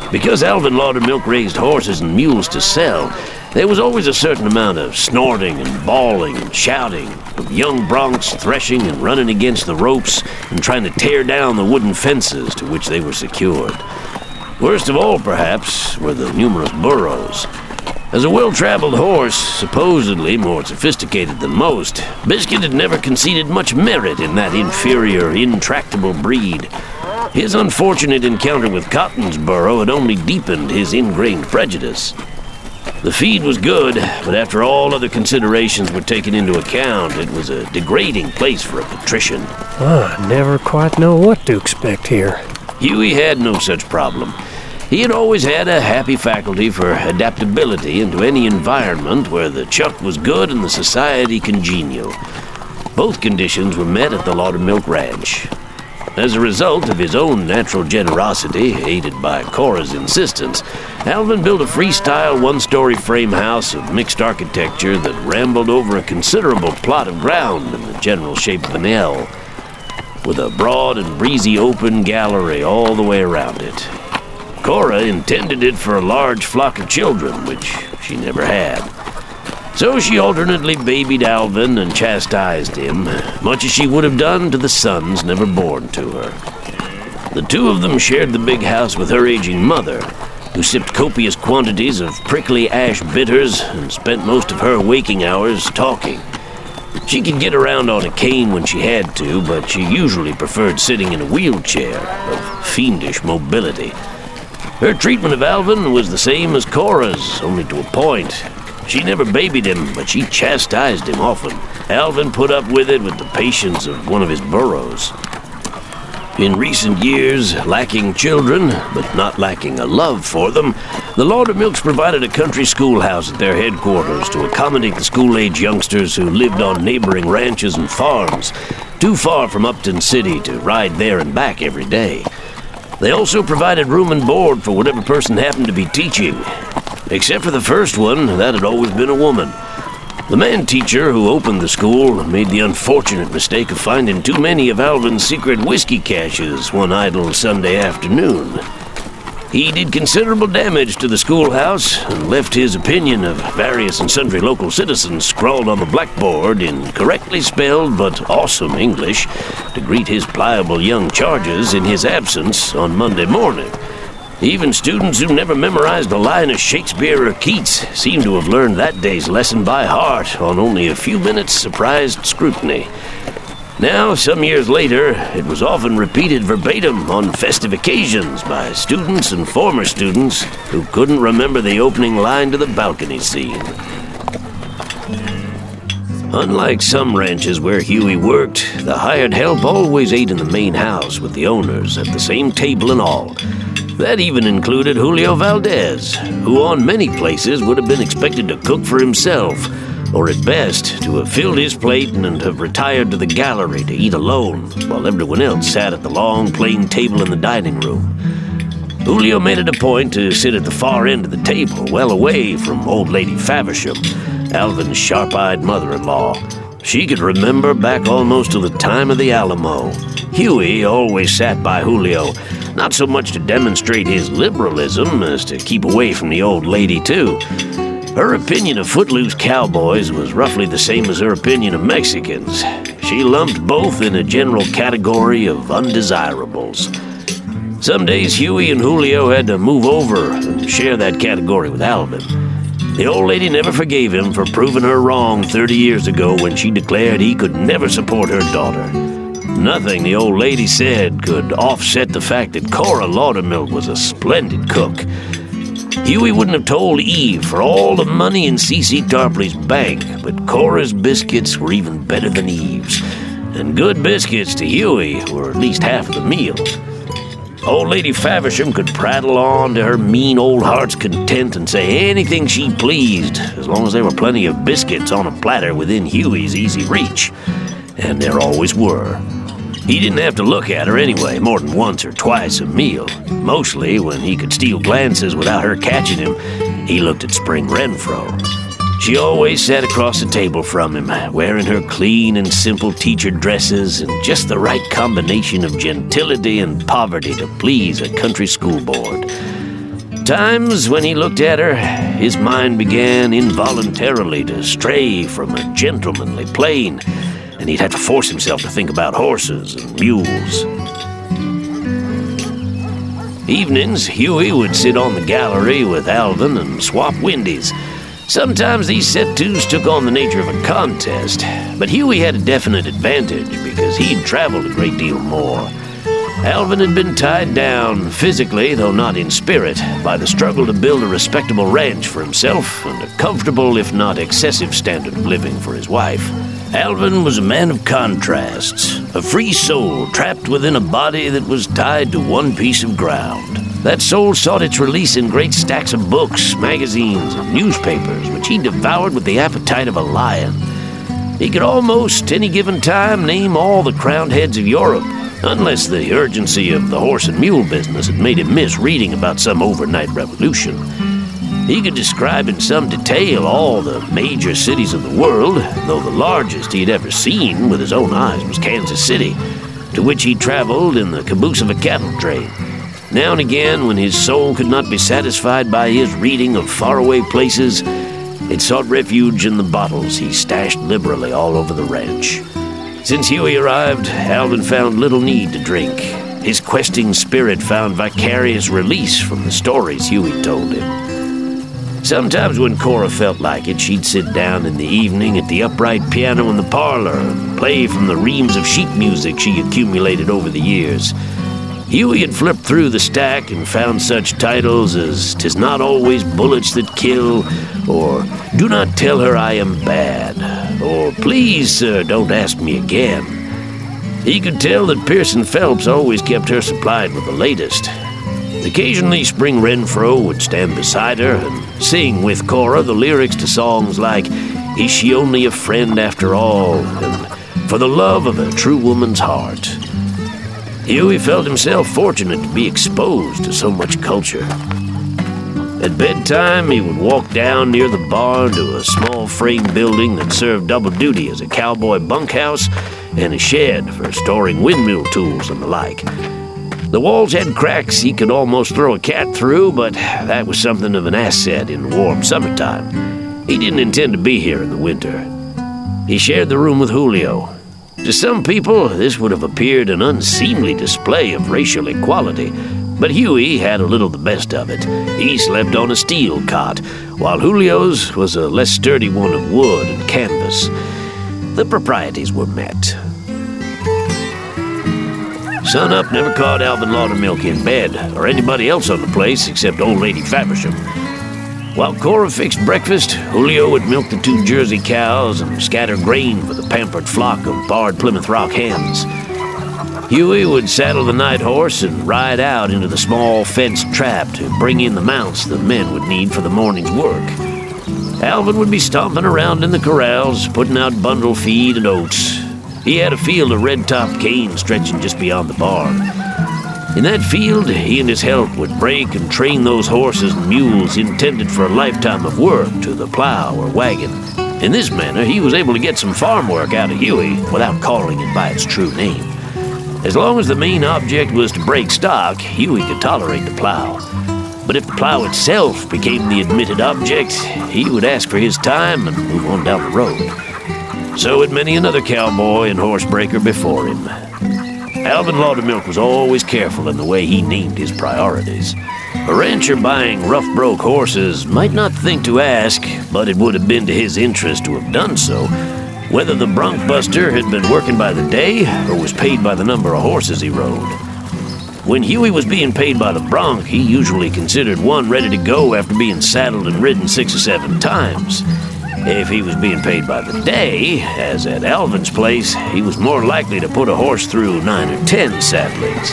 Speaker 1: Because Alvin Laudermilk raised horses and mules to sell, there was always a certain amount of snorting and bawling and shouting, of young broncs threshing and running against the ropes and trying to tear down the wooden fences to which they were secured. Worst of all, perhaps, were the numerous burros. As a well-traveled horse, supposedly more sophisticated than most, Biscuit had never conceded much merit in that inferior, intractable breed. His unfortunate encounter with Cotton's burro had only deepened his ingrained prejudice. The feed was good, but after all other considerations were taken into account, it was a degrading place for a patrician.
Speaker 2: I never quite know what to expect here.
Speaker 1: Huey had no such problem. He had always had a happy faculty for adaptability into any environment where the chuck was good and the society congenial. Both conditions were met at the Laudermilk Ranch. As a result of his own natural generosity, aided by Cora's insistence, Alvin built a freestyle one-story frame house of mixed architecture that rambled over a considerable plot of ground in the general shape of an L, with a broad and breezy open gallery all the way around it. Cora intended it for a large flock of children, which she never had. So she alternately babied Alvin and chastised him, much as she would have done to the sons never born to her. The two of them shared the big house with her aging mother, who sipped copious quantities of prickly ash bitters and spent most of her waking hours talking. She could get around on a cane when she had to, but she usually preferred sitting in a wheelchair of fiendish mobility. Her treatment of Alvin was the same as Cora's, only to a point. She never babied him, but she chastised him often. Alvin put up with it with the patience of one of his burros. In recent years, lacking children, but not lacking a love for them, the Laudermilks provided a country schoolhouse at their headquarters to accommodate the school-age youngsters who lived on neighboring ranches and farms, too far from Upton City to ride there and back every day. They also provided room and board for whatever person happened to be teaching. Except for the first one, that had always been a woman. The man teacher who opened the school made the unfortunate mistake of finding too many of Alvin's secret whiskey caches one idle Sunday afternoon. He did considerable damage to the schoolhouse and left his opinion of various and sundry local citizens scrawled on the blackboard in correctly spelled but awesome English to greet his pliable young charges in his absence on Monday morning. Even students who never memorized a line of Shakespeare or Keats seemed to have learned that day's lesson by heart on only a few minutes' surprised scrutiny. Now, some years later, it was often repeated verbatim on festive occasions by students and former students who couldn't remember the opening line to the balcony scene. Unlike some ranches where Huey worked, the hired help always ate in the main house with the owners at the same table and all. That even included Julio Valdez, who on many places would have been expected to cook for himself, or at best to have filled his plate and have retired to the gallery to eat alone, while everyone else sat at the long, plain table in the dining room. Julio made it a point to sit at the far end of the table, well away from old lady Faversham, Alvin's sharp-eyed mother-in-law. She could remember back almost to the time of the Alamo. Huey always sat by Julio, not so much to demonstrate his liberalism as to keep away from the old lady, too. Her opinion of footloose cowboys was roughly the same as her opinion of Mexicans. She lumped both in a general category of undesirables. Some days Huey and Julio had to move over and share that category with Alvin. The old lady never forgave him for proving her wrong 30 years ago when she declared he could never support her daughter. Nothing the old lady said could offset the fact that Cora Laudermilk was a splendid cook. Huey wouldn't have told Eve for all the money in C.C. Tarpley's bank, but Cora's biscuits were even better than Eve's. And good biscuits to Huey were at least half of the meal. Old Lady Faversham could prattle on to her mean old heart's content and say anything she pleased, as long as there were plenty of biscuits on a platter within Huey's easy reach. And there always were. He didn't have to look at her anyway, more than once or twice a meal. Mostly, when he could steal glances without her catching him, he looked at Spring Renfro. She always sat across the table from him, wearing her clean and simple teacher dresses and just the right combination of gentility and poverty to please a country school board. Sometimes, when he looked at her, his mind began involuntarily to stray from a gentlemanly plane, and he'd have to force himself to think about horses and mules. Evenings, Huey would sit on the gallery with Alvin and swap windies. Sometimes these set-twos took on the nature of a contest, but Huey had a definite advantage because he'd traveled a great deal more. Alvin had been tied down physically, though not in spirit, by the struggle to build a respectable ranch for himself and a comfortable, if not excessive, standard of living for his wife. Alvin was a man of contrasts, a free soul trapped within a body that was tied to one piece of ground. That soul sought its release in great stacks of books, magazines, and newspapers, which he devoured with the appetite of a lion. He could almost, any given time, name all the crowned heads of Europe, unless the urgency of the horse and mule business had made him miss reading about some overnight revolution. He could describe in some detail all the major cities of the world, though the largest he had ever seen with his own eyes was Kansas City, to which he traveled in the caboose of a cattle train. Now and again, when his soul could not be satisfied by his reading of faraway places, it sought refuge in the bottles he stashed liberally all over the ranch. Since Huey arrived, Alvin found little need to drink. His questing spirit found vicarious release from the stories Huey told him. Sometimes when Cora felt like it, she'd sit down in the evening at the upright piano in the parlor and play from the reams of sheet music she accumulated over the years. Huey had flipped through the stack and found such titles as "'Tis Not Always Bullets That Kill," or "Do Not Tell Her I Am Bad," or "Please, Sir, Don't Ask Me Again." He could tell that Pearson Phelps always kept her supplied with the latest. Occasionally, Spring Renfro would stand beside her and sing with Cora the lyrics to songs like "Is She Only a Friend After All?" and "For the Love of a True Woman's Heart." Huey felt himself fortunate to be exposed to so much culture. At bedtime, he would walk down near the barn to a small frame building that served double duty as a cowboy bunkhouse and a shed for storing windmill tools and the like. The walls had cracks he could almost throw a cat through, but that was something of an asset in the warm summertime. He didn't intend to be here in the winter. He shared the room with Julio. To some people, this would have appeared an unseemly display of racial equality, but Huey had a little the best of it. He slept on a steel cot, while Julio's was a less sturdy one of wood and canvas. The proprieties were met. Sunup never caught Alvin Laudermilk in bed, or anybody else on the place except old Lady Faversham. While Cora fixed breakfast, Julio would milk the 2 Jersey cows and scatter grain for the pampered flock of barred Plymouth Rock hens. Huey would saddle the night horse and ride out into the small fenced trap to bring in the mounts the men would need for the morning's work. Alvin would be stomping around in the corrals, putting out bundle feed and oats. He had a field of red-topped cane stretching just beyond the barn. In that field, he and his help would break and train those horses and mules intended for a lifetime of work to the plow or wagon. In this manner, he was able to get some farm work out of Huey without calling it by its true name. As long as the main object was to break stock, Huey could tolerate the plow. But if the plow itself became the admitted object, he would ask for his time and move on down the road. So had many another cowboy and horsebreaker before him. Alvin Laudermilk was always careful in the way he named his priorities. A rancher buying rough-broke horses might not think to ask, but it would have been to his interest to have done so, whether the bronc buster had been working by the day or was paid by the number of horses he rode. When Huey was being paid by the bronc, he usually considered one ready to go after being saddled and ridden 6 or 7 times. If he was being paid by the day, as at Alvin's place, he was more likely to put a horse through 9 or 10 saddlings.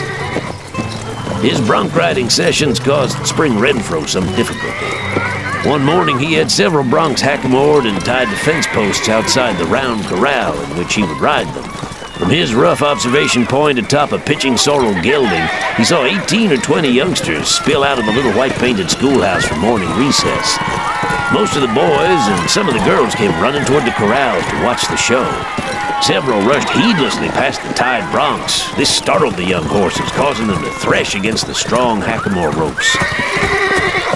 Speaker 1: His bronc riding sessions caused Spring Renfro some difficulty. One morning he had several broncs hackamored and tied to fence posts outside the round corral in which he would ride them. From his rough observation point atop a pitching sorrel gelding, he saw 18 or 20 youngsters spill out of the little white-painted schoolhouse for morning recess. Most of the boys and some of the girls came running toward the corrals to watch the show. Several rushed heedlessly past the tied broncs. This startled the young horses, causing them to thresh against the strong hackamore ropes.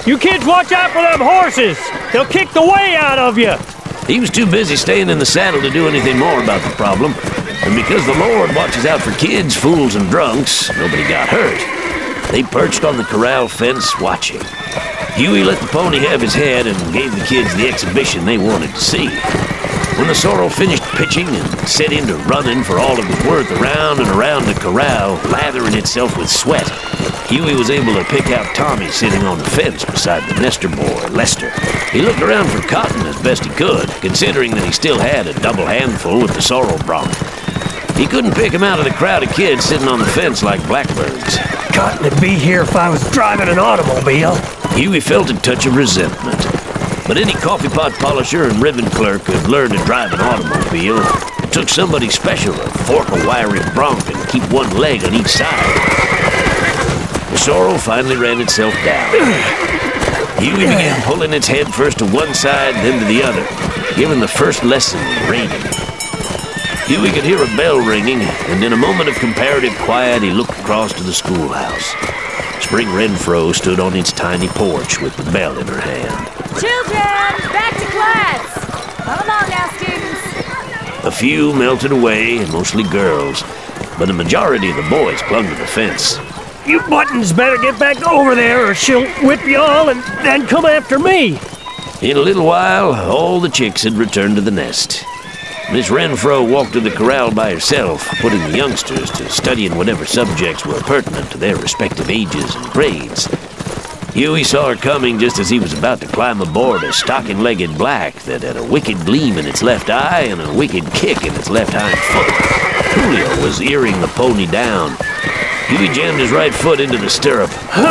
Speaker 2: You kids watch out for them horses. They'll kick the way out of you.
Speaker 1: He was too busy staying in the saddle to do anything more about the problem. And because the Lord watches out for kids, fools, and drunks, nobody got hurt. They perched on the corral fence watching. Huey let the pony have his head and gave the kids the exhibition they wanted to see. When the sorrel finished pitching and set into running for all it was worth around and around the corral, lathering itself with sweat, Huey was able to pick out Tommy sitting on the fence beside the Nestor boy, Lester. He looked around for Cotton as best he could, considering that he still had a double handful with the sorrel bronc. He couldn't pick him out of the crowd of kids sitting on the fence like blackbirds.
Speaker 2: Cotton would be here if I was driving an automobile.
Speaker 1: Huey felt a touch of resentment. But any coffee pot polisher and ribbon clerk could learn to drive an automobile. It took somebody special to fork a wiry bronc and keep one leg on each side. The sorrel finally ran itself down. Huey began pulling its head first to one side, then to the other, giving the first lesson in reining. Huey could hear a bell ringing, and in a moment of comparative quiet, he looked across to the schoolhouse. Spring Renfro stood on its tiny porch with the bell in her hand.
Speaker 14: Children, back to class! Come along now, students.
Speaker 1: A few melted away, and mostly girls, but a majority of the boys clung to the fence.
Speaker 2: You buttons better get back over there or she'll whip you all and then come after me.
Speaker 1: In a little while, all the chicks had returned to the nest. Miss Renfro walked to the corral by herself, putting the youngsters to studying whatever subjects were pertinent to their respective ages and grades. Huey saw her coming just as he was about to climb aboard a stocking-legged black that had a wicked gleam in its left eye and a wicked kick in its left hind foot. Julio was earing the pony down. Huey jammed his right foot into the stirrup.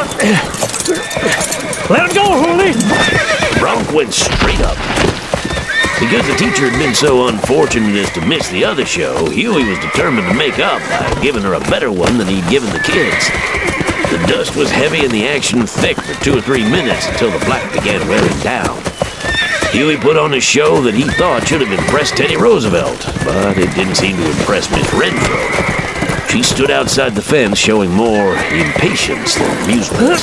Speaker 2: Let him go, Julio!
Speaker 1: The bronc went straight up. Because the teacher had been so unfortunate as to miss the other show, Huey was determined to make up by giving her a better one than he'd given the kids. The dust was heavy and the action thick for 2 or 3 minutes until the black began wearing down. Huey put on a show that he thought should have impressed Teddy Roosevelt, but it didn't seem to impress Miss Renfro. She stood outside the fence showing more impatience than amusement.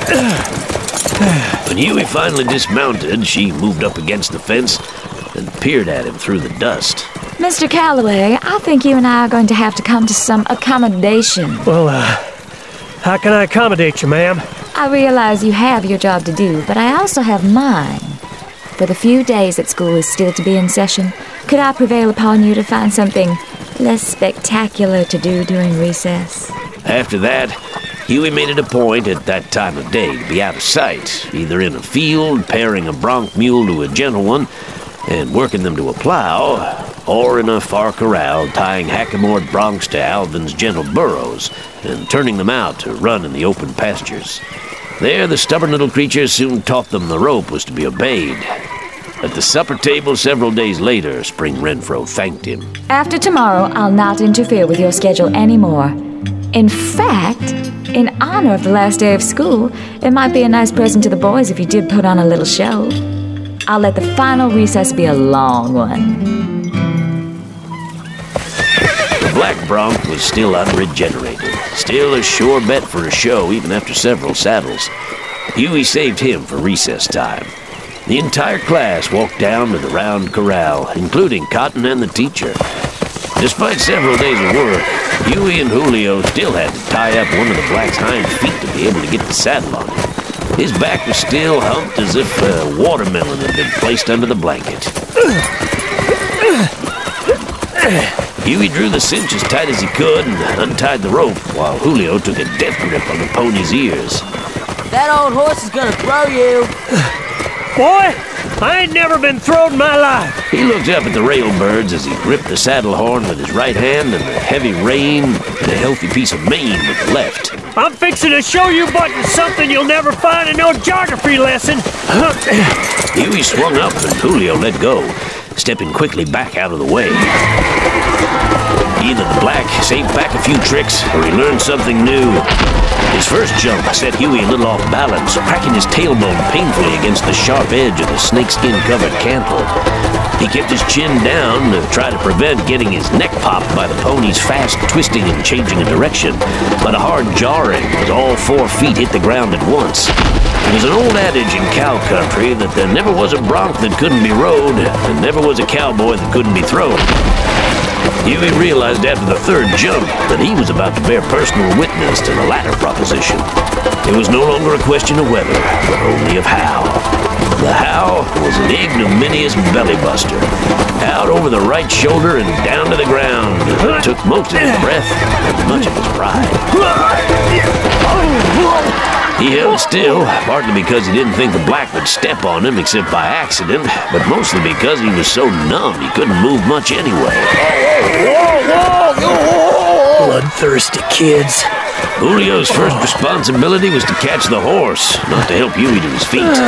Speaker 1: When Huey finally dismounted, she moved up against the fence and peered at him through the dust.
Speaker 13: Mr. Calloway, I think you and I are going to have to come to some accommodation.
Speaker 2: Well, how can I accommodate you, ma'am?
Speaker 13: I realize you have your job to do, but I also have mine. For the few days that school is still to be in session, could I prevail upon you to find something less spectacular to do during recess?
Speaker 1: After that, Huey made it a point at that time of day to be out of sight, either in a field, pairing a bronc mule to a gentle one, and working them to a plow, or in a far corral, tying hackamored broncs to Alvin's gentle burros and turning them out to run in the open pastures. There, the stubborn little creatures soon taught them the rope was to be obeyed. At the supper table several days later, Spring Renfro thanked him.
Speaker 13: After tomorrow, I'll not interfere with your schedule anymore. In fact, in honor of the last day of school, it might be a nice present to the boys if you did put on a little show. I'll let the final recess be a long one.
Speaker 1: The black bronc was still unregenerated, still a sure bet for a show even after several saddles. Huey saved him for recess time. The entire class walked down to the round corral, including Cotton and the teacher. Despite several days of work, Huey and Julio still had to tie up one of the black's hind feet to be able to get the saddle on him. His back was still humped as if a watermelon had been placed under the blanket. Huey drew the cinch as tight as he could and untied the rope while Julio took a death grip on the pony's ears.
Speaker 5: That old horse is gonna throw you.
Speaker 2: Boy, I ain't never been thrown in my life.
Speaker 1: He looked up at the railbirds as he gripped the saddle horn with his right hand and the heavy rein and a healthy piece of mane with the left.
Speaker 2: I'm fixing to show you buttons something you'll never find in no geography lesson.
Speaker 1: Huey swung up and Julio let go, stepping quickly back out of the way. Either the black saved back a few tricks or he learned something new. His first jump set Huey a little off balance, cracking his tailbone painfully against the sharp edge of the snakeskin-covered cantle. He kept his chin down to try to prevent getting his neck popped by the pony's fast twisting and changing of direction, but a hard jarring as all 4 feet hit the ground at once. It was an old adage in cow country that there never was a bronc that couldn't be rode, and never was a cowboy that couldn't be thrown. Huey realized after the 3rd jump that he was about to bear personal witness to the latter proposition. It was no longer a question of whether, but only of how. The how was an ignominious bellybuster, out over the right shoulder and down to the ground. It took most of his breath and much of his pride. He held still, partly because he didn't think the black would step on him except by accident, but mostly because he was so numb he couldn't move much anyway.
Speaker 2: Bloodthirsty kids.
Speaker 1: Julio's first responsibility was to catch the horse, not to help Huey to his feet.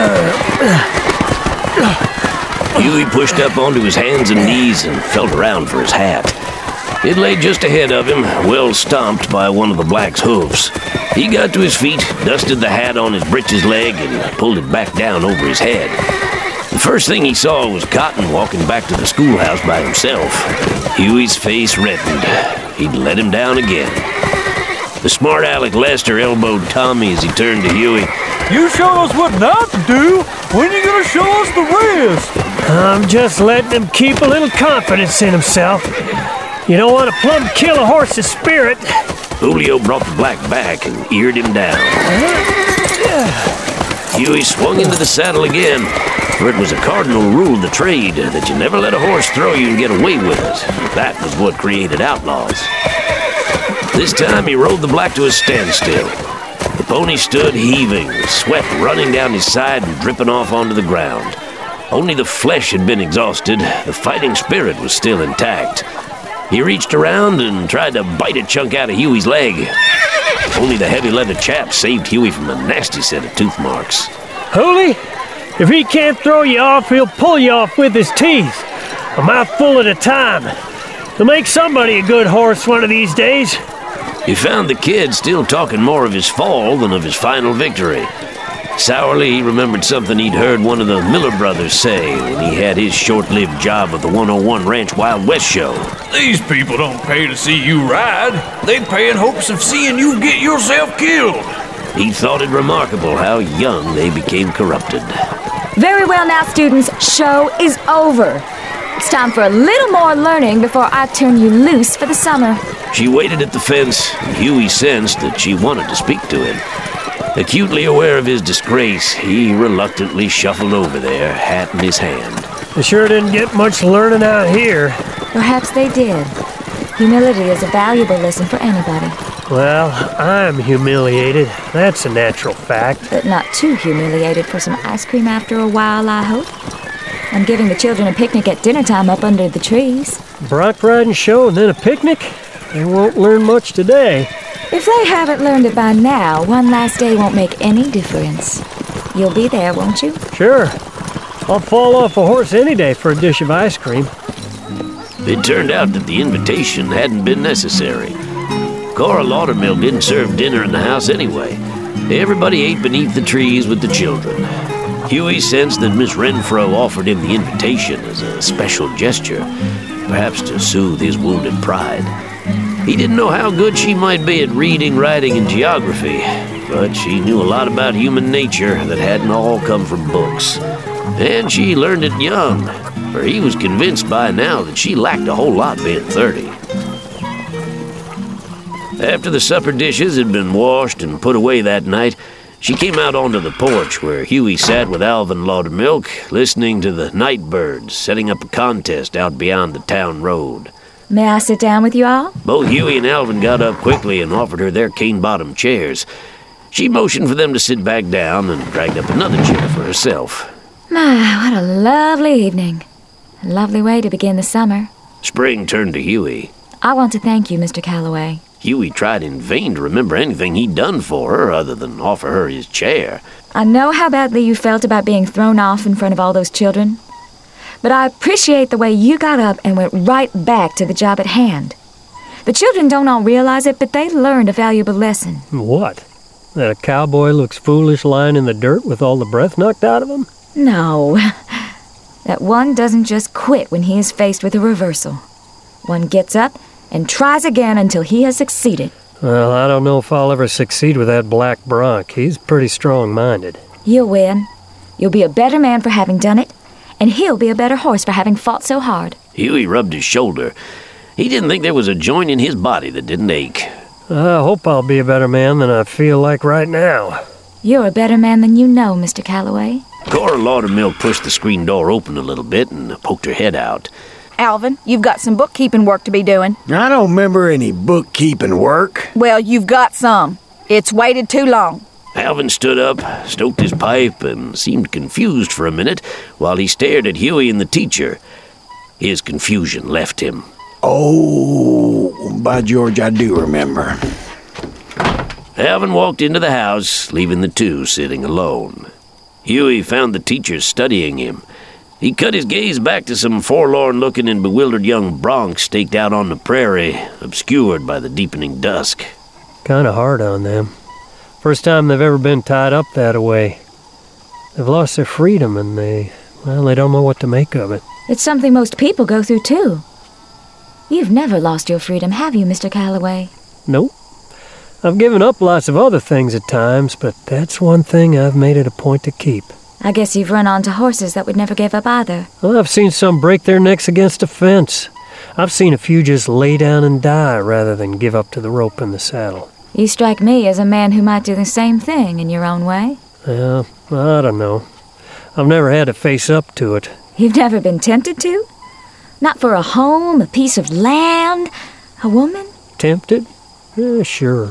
Speaker 1: Huey pushed up onto his hands and knees and felt around for his hat. It lay just ahead of him, well stomped by one of the black's hoofs. He got to his feet, dusted the hat on his breeches leg, and pulled it back down over his head. The first thing he saw was Cotton walking back to the schoolhouse by himself. Huey's face reddened. He'd let him down again. The smart Alec Lester elbowed Tommy as he turned to Huey.
Speaker 7: You showed us what not to do. When you gonna show us the rest?
Speaker 2: I'm just letting him keep a little confidence in himself. You don't want to plumb kill a horse's spirit.
Speaker 1: Julio brought the black back and eared him down. Huey swung into the saddle again, for it was a cardinal rule of the trade that you never let a horse throw you and get away with it. That was what created outlaws. This time he rode the black to a standstill. The pony stood heaving, with sweat running down his side and dripping off onto the ground. Only the flesh had been exhausted, the fighting spirit was still intact. He reached around and tried to bite a chunk out of Huey's leg. Only the heavy leather chap saved Huey from a nasty set of tooth marks.
Speaker 2: Holy, if he can't throw you off, he'll pull you off with his teeth. A mouthful at a time. He'll make somebody a good horse one of these days.
Speaker 1: He found the kid still talking more of his fall than of his final victory. Sourly, he remembered something he'd heard one of the Miller brothers say when he had his short-lived job at the 101 Ranch Wild West show.
Speaker 7: These people don't pay to see you ride. They pay in hopes of seeing you get yourself killed.
Speaker 1: He thought it remarkable how young they became corrupted.
Speaker 13: Very well now, students. Show is over. It's time for a little more learning before I turn you loose for the summer.
Speaker 1: She waited at the fence, and Huey sensed that she wanted to speak to him. Acutely aware of his disgrace, he reluctantly shuffled over there, hat in his hand.
Speaker 2: They sure didn't get much learning out here.
Speaker 13: Perhaps they did. Humility is a valuable lesson for anybody.
Speaker 2: Well, I'm humiliated. That's a natural fact.
Speaker 13: But not too humiliated for some ice cream after a while, I hope. I'm giving the children a picnic at dinner time up under the trees.
Speaker 2: Bronc riding show and then a picnic? They won't learn much today.
Speaker 13: If they haven't learned it by now, one last day won't make any difference. You'll be there, won't you?
Speaker 2: Sure. I'll fall off a horse any day for a dish of ice cream.
Speaker 1: It turned out that the invitation hadn't been necessary. Cora Laudermill didn't serve dinner in the house anyway. Everybody ate beneath the trees with the children. Huey sensed that Miss Renfro offered him the invitation as a special gesture, perhaps to soothe his wounded pride. He didn't know how good she might be at reading, writing, and geography, but she knew a lot about human nature that hadn't all come from books. And she learned it young, for he was convinced by now that she lacked a whole lot being 30. After the supper dishes had been washed and put away that night, she came out onto the porch where Huey sat with Alvin Laudermilk, listening to the night birds setting up a contest out beyond the town road.
Speaker 13: May I sit down with you all?
Speaker 1: Both Huey and Alvin got up quickly and offered her their cane-bottom chairs. She motioned for them to sit back down and dragged up another chair for herself.
Speaker 13: My, what a lovely evening. A lovely way to begin the summer.
Speaker 1: Spring turned to Huey.
Speaker 13: I want to thank you, Mr. Calloway.
Speaker 1: Huey tried in vain to remember anything he'd done for her other than offer her his chair.
Speaker 13: I know how badly you felt about being thrown off in front of all those children. But I appreciate the way you got up and went right back to the job at hand. The children don't all realize it, but they learned a valuable lesson.
Speaker 2: What? That a cowboy looks foolish lying in the dirt with all the breath knocked out of him?
Speaker 13: No. that one doesn't just quit when he is faced with a reversal. One gets up and tries again until he has succeeded.
Speaker 2: Well, I don't know if I'll ever succeed with that black bronc. He's pretty strong-minded.
Speaker 13: You'll win. You'll be a better man for having done it, and he'll be a better horse for having fought so hard.
Speaker 1: Huey rubbed his shoulder. He didn't think there was a joint in his body that didn't ache.
Speaker 2: I hope I'll be a better man than I feel like right now.
Speaker 13: You're a better man than you know, Mr. Calloway.
Speaker 1: Cora Laudermilk pushed the screen door open a little bit and poked her head out.
Speaker 14: Alvin, you've got some bookkeeping work to be doing.
Speaker 15: I don't remember any bookkeeping work.
Speaker 14: Well, you've got some. It's waited too long.
Speaker 1: Alvin stood up, stoked his pipe, and seemed confused for a minute while he stared at Huey and the teacher. His confusion left him.
Speaker 15: Oh, by George, I do remember.
Speaker 1: Alvin walked into the house, leaving the two sitting alone. Huey found the teacher studying him. He cut his gaze back to some forlorn-looking and bewildered young broncs staked out on the prairie, obscured by the deepening dusk.
Speaker 2: Kinda hard on them. First time they've ever been tied up that way. They've lost their freedom and they don't know what to make of it.
Speaker 13: It's something most people go through, too. You've never lost your freedom, have you, Mr. Calloway?
Speaker 2: Nope. I've given up lots of other things at times, but that's one thing I've made it a point to keep.
Speaker 13: I guess you've run onto horses that would never give up either.
Speaker 2: Well, I've seen some break their necks against a fence. I've seen a few just lay down and die rather than give up to the rope and the saddle.
Speaker 13: You strike me as a man who might do the same thing in your own way.
Speaker 2: Well, I don't know. I've never had to face up to it.
Speaker 13: You've never been tempted to? Not for a home, a piece of land, a woman?
Speaker 2: Tempted? Sure.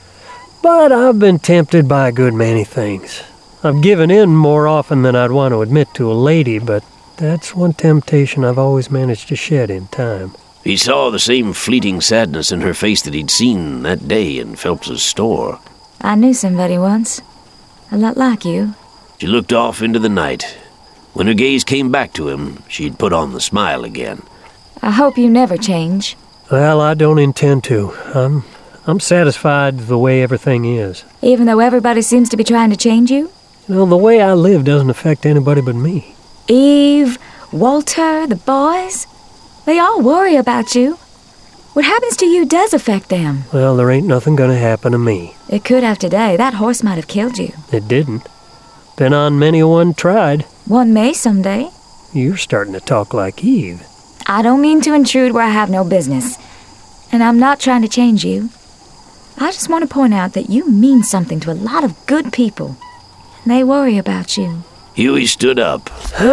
Speaker 2: But I've been tempted by a good many things. I've given in more often than I'd want to admit to a lady, but that's one temptation I've always managed to shed in time.
Speaker 1: He saw the same fleeting sadness in her face that he'd seen that day in Phelps's store.
Speaker 13: I knew somebody once. A lot like you.
Speaker 1: She looked off into the night. When her gaze came back to him, she'd put on the smile again.
Speaker 13: I hope you never change.
Speaker 2: Well, I don't intend to. I'm satisfied the way everything is.
Speaker 13: Even though everybody seems to be trying to change you?
Speaker 2: Well, the way I live doesn't affect anybody but me.
Speaker 13: Eve, Walter, the boys, they all worry about you. What happens to you does affect them.
Speaker 2: Well, there ain't nothing gonna happen to me.
Speaker 13: It could have today. That horse might have killed you.
Speaker 2: It didn't. Been on many a one tried.
Speaker 13: One may someday.
Speaker 2: You're starting to talk like Eve.
Speaker 13: I don't mean to intrude where I have no business. And I'm not trying to change you. I just want to point out that you mean something to a lot of good people. They worry about you.
Speaker 1: Huey stood up.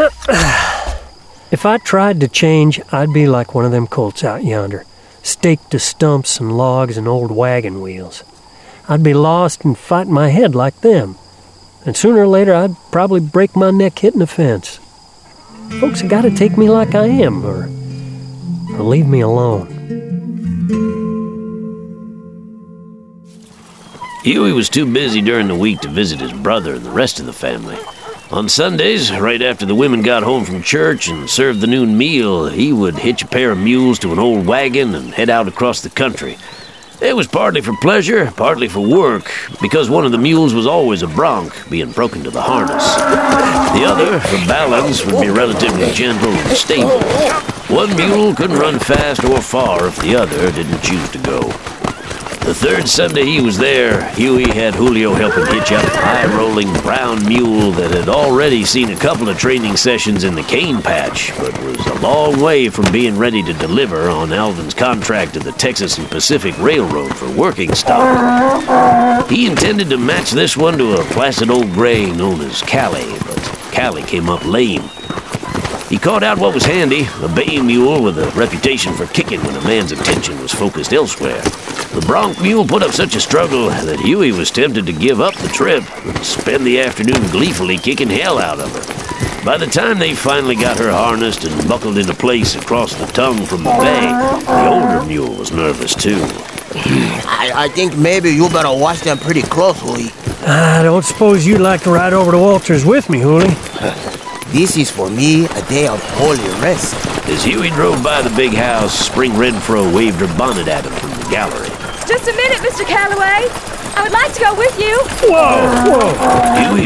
Speaker 2: If I tried to change, I'd be like one of them colts out yonder, staked to stumps and logs and old wagon wheels. I'd be lost and fighting my head like them. And sooner or later, I'd probably break my neck hitting a fence. Folks have got to take me like I am, or leave me alone.
Speaker 1: Huey was too busy during the week to visit his brother and the rest of the family. On Sundays, right after the women got home from church and served the noon meal, he would hitch a pair of mules to an old wagon and head out across the country. It was partly for pleasure, partly for work, because one of the mules was always a bronc, being broken to the harness. The other, for balance, would be relatively gentle and stable. One mule couldn't run fast or far if the other didn't choose to go. The third Sunday he was there, Huey had Julio help him hitch up a high-rolling brown mule that had already seen a couple of training sessions in the cane patch, but was a long way from being ready to deliver on Alvin's contract to the Texas and Pacific Railroad for working stock. He intended to match this one to a placid old gray known as Callie, but Callie came up lame. He caught out what was handy, a bay mule with a reputation for kicking when a man's attention was focused elsewhere. The bronc mule put up such a struggle that Huey was tempted to give up the trip and spend the afternoon gleefully kicking hell out of her. By the time they finally got her harnessed and buckled into place across the tongue from the bay, the older mule was nervous too.
Speaker 8: I think maybe you better watch them pretty closely.
Speaker 2: I don't suppose you'd like to ride over to Walter's with me, Hooley.
Speaker 8: This is for me a day of holy rest.
Speaker 1: As Huey drove by the big house, Spring Renfro waved her bonnet at him from the gallery.
Speaker 14: Just a minute, Mr. Calloway. I would like to go with you.
Speaker 1: Whoa! Huey pulled the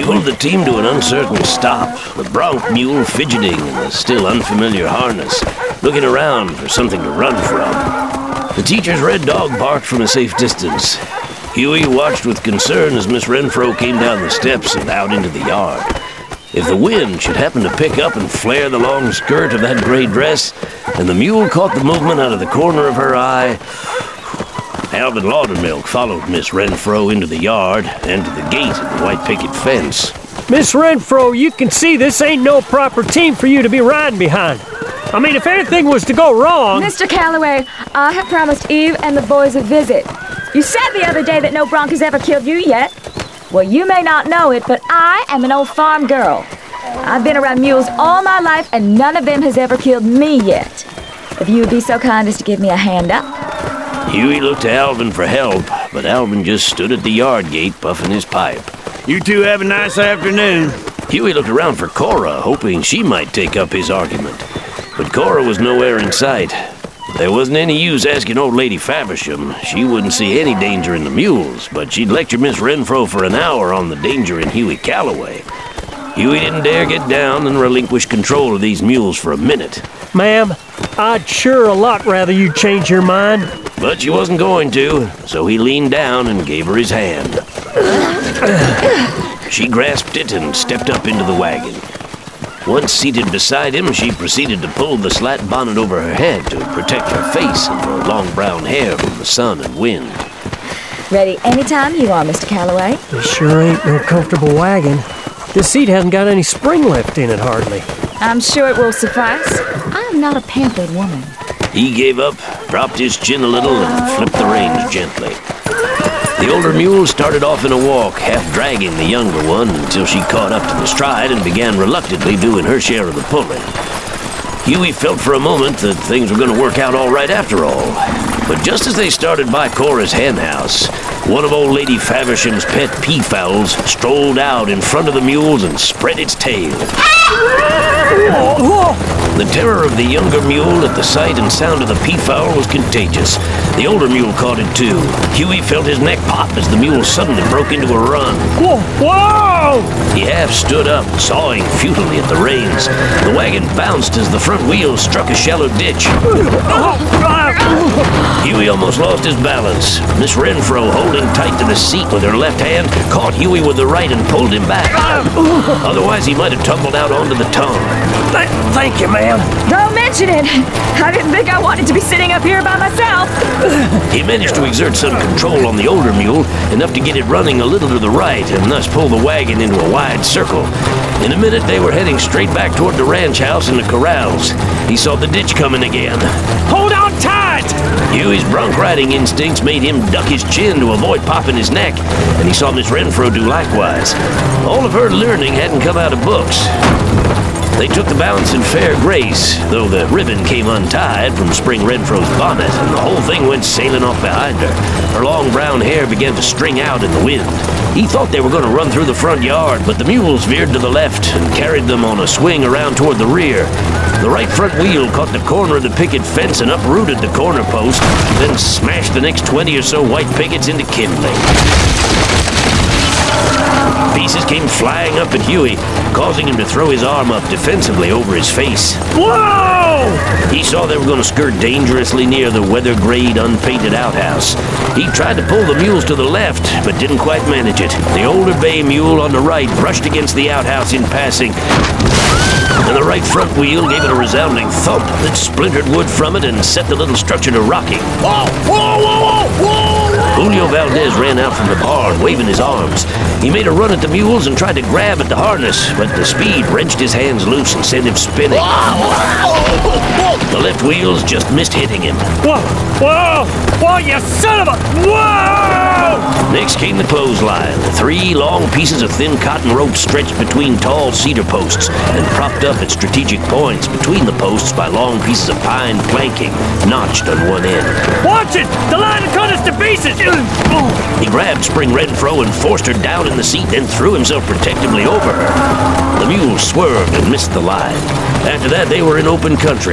Speaker 1: team to an uncertain stop, the bronc mule fidgeting in the still unfamiliar harness, looking around for something to run from. The teacher's red dog barked from a safe distance. Huey watched with concern as Miss Renfro came down the steps and out into the yard. If the wind should happen to pick up and flare the long skirt of that gray dress, and the mule caught the movement out of the corner of her eye... Alvin Laudermilk followed Miss Renfro into the yard and to the gate of the white picket fence.
Speaker 2: Miss Renfro, you can see this ain't no proper team for you to be riding behind. I mean, if anything was to go wrong...
Speaker 14: Mr. Calloway, I have promised Eve and the boys a visit. You said the other day that no bronc has ever killed you yet. Well, you may not know it, but I am an old farm girl. I've been around mules all my life, and none of them has ever killed me yet. If you would be so kind as to give me a hand up.
Speaker 1: Huey looked to Alvin for help, but Alvin just stood at the yard gate puffing his pipe.
Speaker 16: You two have a nice afternoon.
Speaker 1: Huey looked around for Cora, hoping she might take up his argument. But Cora was nowhere in sight. There wasn't any use asking old Lady Faversham. She wouldn't see any danger in the mules, but she'd lecture Miss Renfro for an hour on the danger in Huey Calloway. Huey didn't dare get down and relinquish control of these mules for a minute.
Speaker 2: Ma'am, I'd sure a lot rather you change your mind.
Speaker 1: But she wasn't going to, so he leaned down and gave her his hand. She grasped it and stepped up into the wagon. Once seated beside him, she proceeded to pull the slat bonnet over her head to protect her face and her long brown hair from the sun and wind.
Speaker 13: Ready anytime you are, Mr. Calloway.
Speaker 2: This sure ain't no comfortable wagon. This seat hasn't got any spring left in it, hardly.
Speaker 13: I'm sure it will suffice. I am not a pampered woman.
Speaker 1: He gave up, dropped his chin a little, and flipped the reins gently. The older mule started off in a walk, half dragging the younger one until she caught up to the stride and began reluctantly doing her share of the pulling. Huey felt for a moment that things were going to work out all right after all. But just as they started by Cora's hen house, one of old Lady Faversham's pet peafowls strolled out in front of the mules and spread its tail. The terror of the younger mule at the sight and sound of the peafowl was contagious. The older mule caught it too. Huey felt his neck pop as the mule suddenly broke into a run.
Speaker 2: Whoa!
Speaker 1: He half stood up, sawing futilely at the reins. The wagon bounced as the front wheels struck a shallow ditch. Huey almost lost his balance. Miss Renfro, holding tight to the seat with her left hand, caught Huey with the right and pulled him back. Otherwise, he might have tumbled out onto the tongue.
Speaker 2: Thank you, ma'am.
Speaker 14: Don't mention it. I didn't think I wanted to be sitting up here by myself.
Speaker 1: He managed to exert some control on the older mule, enough to get it running a little to the right and thus pull the wagon into a wide circle. In a minute, they were heading straight back toward the ranch house and the corrals. He saw the ditch coming again.
Speaker 2: Hold on tight!
Speaker 1: Huey's bronc riding instincts made him duck his chin to avoid popping his neck, and he saw Miss Renfro do likewise. All of her learning hadn't come out of books. They took the balance in fair grace, though the ribbon came untied from Spring Renfro's bonnet, and the whole thing went sailing off behind her. Her long brown hair began to string out in the wind. He thought they were going to run through the front yard, but the mules veered to the left and carried them on a swing around toward the rear. The right front wheel caught the corner of the picket fence and uprooted the corner post, then smashed the next 20 or so white pickets into kindling. Pieces came flying up at Huey, causing him to throw his arm up defensively over his face.
Speaker 2: Whoa!
Speaker 1: He saw they were going to skirt dangerously near the weather-grayed, unpainted outhouse. He tried to pull the mules to the left, but didn't quite manage it. The older bay mule on the right brushed against the outhouse in passing, and the right front wheel gave it a resounding thump that splintered wood from it and set the little structure to rocking.
Speaker 8: Whoa, whoa, whoa, whoa, whoa!
Speaker 1: Julio Valdez ran out from the barn, waving his arms. He made a run at the mules and tried to grab at the harness, but the speed wrenched his hands loose and sent him spinning. The left wheels just missed hitting him.
Speaker 2: Whoa! Whoa! Whoa, you son of a... Whoa!
Speaker 1: Next came the clothesline. 3 long pieces of thin cotton rope stretched between tall cedar posts and propped up at strategic points between the posts by long pieces of pine planking, notched on one end.
Speaker 2: Watch it! The line will cut us to pieces!
Speaker 1: He grabbed Spring Renfro and forced her down in the seat, then threw himself protectively over her. The mule swerved and missed the line. After that, they were in open country. He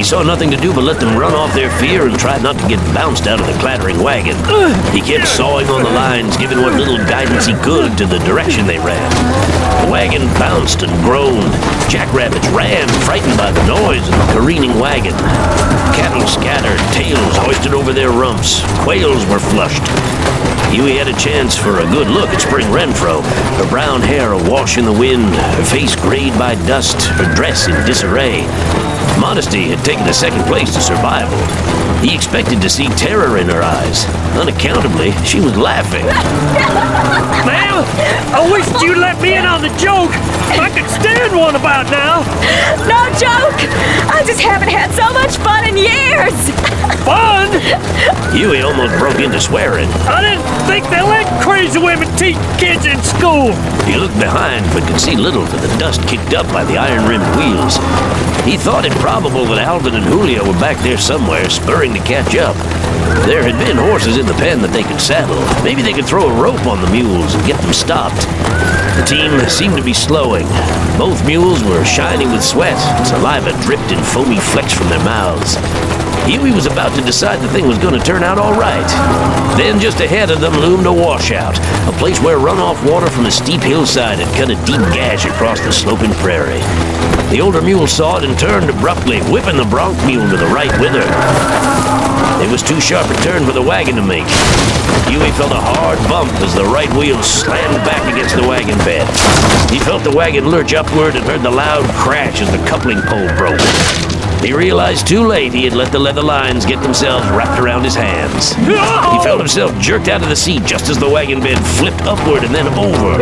Speaker 1: saw nothing to do but let them run off their fear and try not to get bounced out of the clattering wagon. He kept sawing on the lines, giving what little guidance he could to the direction they ran. The wagon bounced and groaned. Jackrabbits ran, frightened by the noise of the careening wagon. Cattle scattered, tails hoisted over their rumps. Quails were flushed. Huey had a chance for a good look at Spring Renfro, her brown hair awash in the wind, her face grayed by dust, her dress in disarray. Modesty had taken a second place to survival. He expected to see terror in her eyes. Unaccountably, she was laughing.
Speaker 2: Ma'am, I wish you'd let me in on the joke. I could stand one about now.
Speaker 14: No joke! I just haven't had so much fun in years!
Speaker 2: Fun?
Speaker 1: Huey almost broke into swearing.
Speaker 2: I didn't think they let crazy women teach kids in school.
Speaker 1: He looked behind but could see little for the dust kicked up by the iron-rimmed wheels. He thought it probable that Alvin and Julio were back there somewhere, spurring to catch up. There had been horses in the pen that they could saddle. Maybe they could throw a rope on the mules and get them stopped. The team seemed to be slowing. Both mules were shiny with sweat. Saliva dripped in foamy flecks from their mouths. Huey was about to decide the thing was going to turn out all right. Then just ahead of them loomed a washout, a place where runoff water from a steep hillside had cut a deep gash across the sloping prairie. The older mule saw it and turned abruptly, whipping the bronc mule to the right with her. It was too sharp a turn for the wagon to make. Huey felt a hard bump as the right wheel slammed back against the wagon bed. He felt the wagon lurch upward and heard the loud crash as the coupling pole broke. He realized too late he had let the leather lines get themselves wrapped around his hands. He felt himself jerked out of the seat just as the wagon bed flipped upward and then over.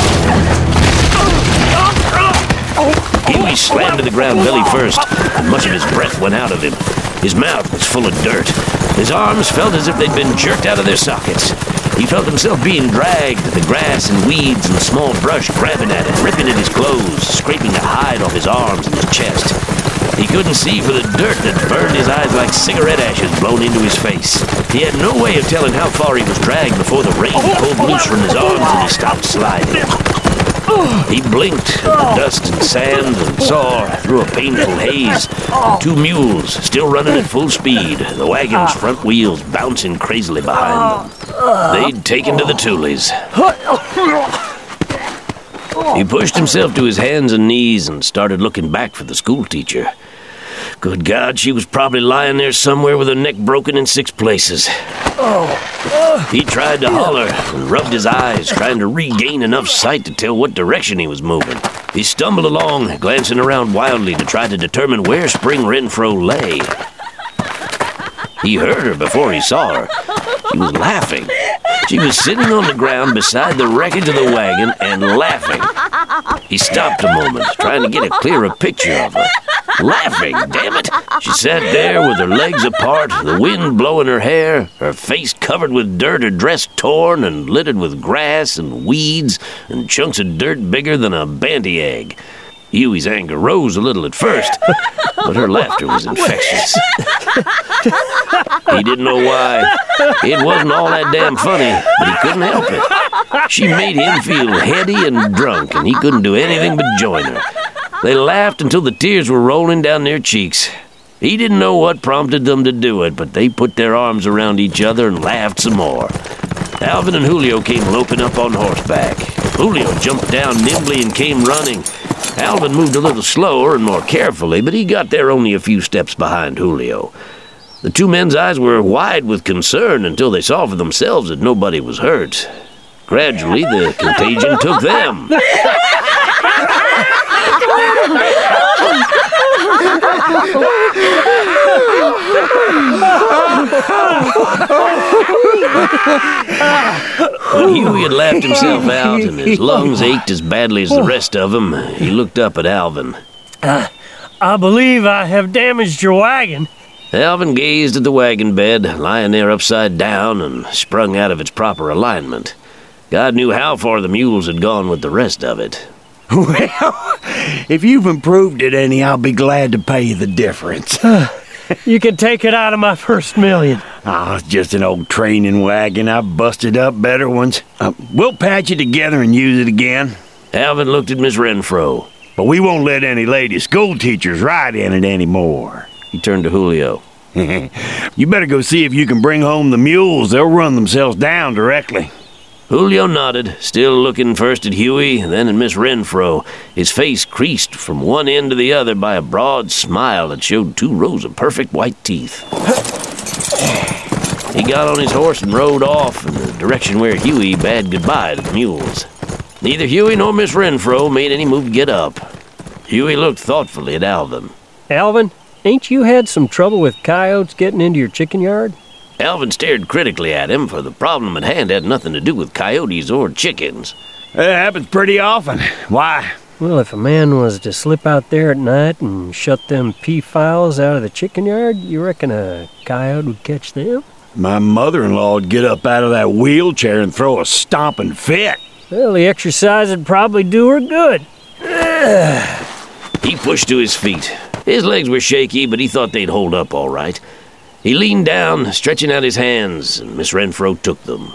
Speaker 1: Huey slammed to the ground belly first, and much of his breath went out of him. His mouth was full of dirt. His arms felt as if they'd been jerked out of their sockets. He felt himself being dragged, the grass and weeds and the small brush grabbing at him, ripping at his clothes, scraping the hide off his arms and his chest. He couldn't see for the dirt that burned his eyes like cigarette ashes blown into his face. He had no way of telling how far he was dragged before the rein pulled loose from his arms and he stopped sliding. He blinked at the dust and sand and saw, through a painful haze, two mules still running at full speed, the wagon's front wheels bouncing crazily behind them. They'd taken to the tules. He pushed himself to his hands and knees and started looking back for the schoolteacher. Good God, she was probably lying there somewhere with her neck broken in 6 places. He tried to holler and rubbed his eyes, trying to regain enough sight to tell what direction he was moving. He stumbled along, glancing around wildly to try to determine where Spring Renfro lay. He heard her before he saw her. She was laughing. She was sitting on the ground beside the wreckage of the wagon and laughing. He stopped a moment, trying to get a clearer picture of her. Laughing, damn it! She sat there with her legs apart, the wind blowing her hair, her face covered with dirt, her dress torn and littered with grass and weeds and chunks of dirt bigger than a banty egg. Huey's anger rose a little at first, but her laughter was infectious. He didn't know why. It wasn't all that damn funny, but he couldn't help it. She made him feel heady and drunk, and he couldn't do anything but join her. They laughed until the tears were rolling down their cheeks. He didn't know what prompted them to do it, but they put their arms around each other and laughed some more. Alvin and Julio came loping up on horseback. Julio jumped down nimbly and came running. Alvin moved a little slower and more carefully, but he got there only a few steps behind Julio. The two men's eyes were wide with concern until they saw for themselves that nobody was hurt. Gradually, the contagion took them. When Huey had laughed himself out and his lungs ached as badly as the rest of them, he looked up at Alvin.
Speaker 2: I believe I have damaged your wagon.
Speaker 1: Alvin gazed at the wagon bed, lying there upside down and sprung out of its proper alignment. God knew how far the mules had gone with the rest of it.
Speaker 15: Well, if you've improved it any, I'll be glad to pay you the difference.
Speaker 2: You can take it out of my first million.
Speaker 15: Oh, it's just an old training wagon. I've busted up better ones. We'll patch it together and use it again.
Speaker 1: Alvin looked at Miss Renfro.
Speaker 15: But we won't let any lady school teachers ride in it anymore.
Speaker 1: He turned to Julio.
Speaker 15: You better go see if you can bring home the mules. They'll run themselves down directly.
Speaker 1: Julio nodded, still looking first at Huey, then at Miss Renfro, his face creased from one end to the other by a broad smile that showed 2 rows of perfect white teeth. He got on his horse and rode off in the direction where Huey bade goodbye to the mules. Neither Huey nor Miss Renfro made any move to get up. Huey looked thoughtfully at Alvin.
Speaker 2: Alvin, ain't you had some trouble with coyotes getting into your chicken yard?
Speaker 1: Alvin stared critically at him, for the problem at hand had nothing to do with coyotes or chickens.
Speaker 15: It happens pretty often. Why?
Speaker 2: Well, if a man was to slip out there at night and shut them peafowls out of the chicken yard, you reckon a coyote would catch them?
Speaker 15: My mother-in-law would get up out of that wheelchair and throw a stomping fit.
Speaker 2: Well, the exercise would probably do her good.
Speaker 1: He pushed to his feet. His legs were shaky, but he thought they'd hold up all right. He leaned down, stretching out his hands, and Miss Renfro took them.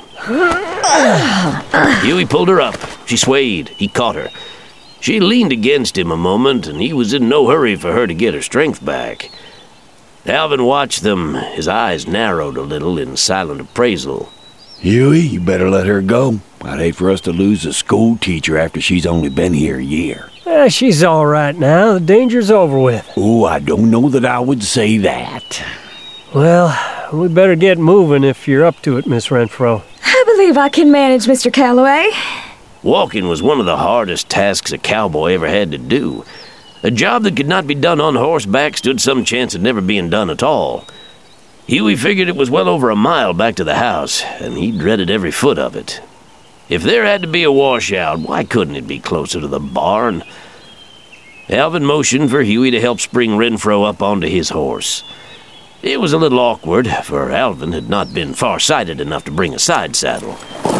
Speaker 1: Huey pulled her up. She swayed. He caught her. She leaned against him a moment, and he was in no hurry for her to get her strength back. Alvin watched them. His eyes narrowed a little in silent appraisal.
Speaker 15: Huey, you better let her go. I'd hate for us to lose a school teacher after she's only been here a year.
Speaker 2: She's all right now. The danger's over with.
Speaker 15: Oh, I don't know that I would say that.
Speaker 2: Well, we better get moving if you're up to it, Miss Renfro.
Speaker 14: I believe I can manage, Mr. Calloway.
Speaker 1: Walking was one of the hardest tasks a cowboy ever had to do. A job that could not be done on horseback stood some chance of never being done at all. Huey figured it was well over a mile back to the house, and he dreaded every foot of it. If there had to be a washout, why couldn't it be closer to the barn? Alvin motioned for Huey to help spring Renfro up onto his horse. It was a little awkward, for Alvin had not been far-sighted enough to bring a side saddle.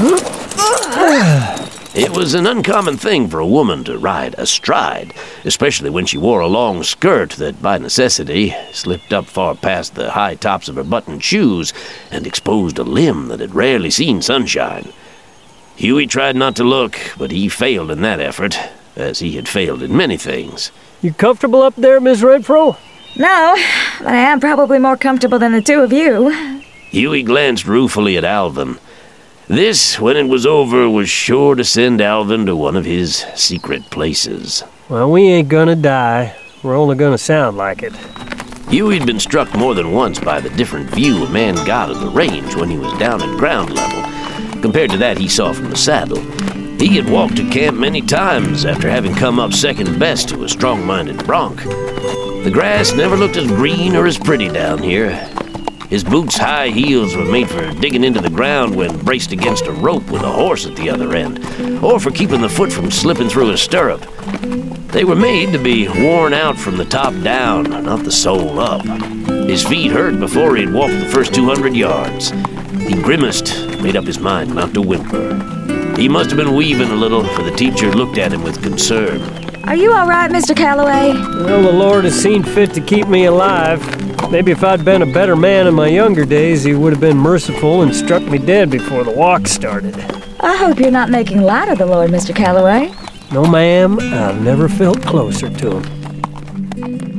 Speaker 1: It was an uncommon thing for a woman to ride astride, especially when she wore a long skirt that, by necessity, slipped up far past the high tops of her buttoned shoes and exposed a limb that had rarely seen sunshine. Huey tried not to look, but he failed in that effort, as he had failed in many things.
Speaker 2: You comfortable up there, Miss Renfro?
Speaker 14: No, but I am probably more comfortable than the 2 of you.
Speaker 1: Huey glanced ruefully at Alvin. This, when it was over, was sure to send Alvin to one of his secret places.
Speaker 2: Well, we ain't gonna die. We're only gonna sound like it.
Speaker 1: Huey'd been struck more than once by the different view a man got of the range when he was down at ground level, compared to that he saw from the saddle. He had walked to camp many times after having come up second best to a strong-minded bronc. The grass never looked as green or as pretty down here. His boots' high heels were made for digging into the ground when braced against a rope with a horse at the other end, or for keeping the foot from slipping through a stirrup. They were made to be worn out from the top down, not the sole up. His feet hurt before he'd walked the first 200 yards. He grimaced, made up his mind not to whimper. He must have been weaving a little, for the teacher looked at him with concern.
Speaker 14: Are you all right, Mr. Calloway?
Speaker 2: Well, the Lord has seen fit to keep me alive. Maybe if I'd been a better man in my younger days, he would have been merciful and struck me dead before the walk started.
Speaker 14: I hope you're not making light of the Lord, Mr. Calloway.
Speaker 2: No, ma'am. I've never felt closer to him.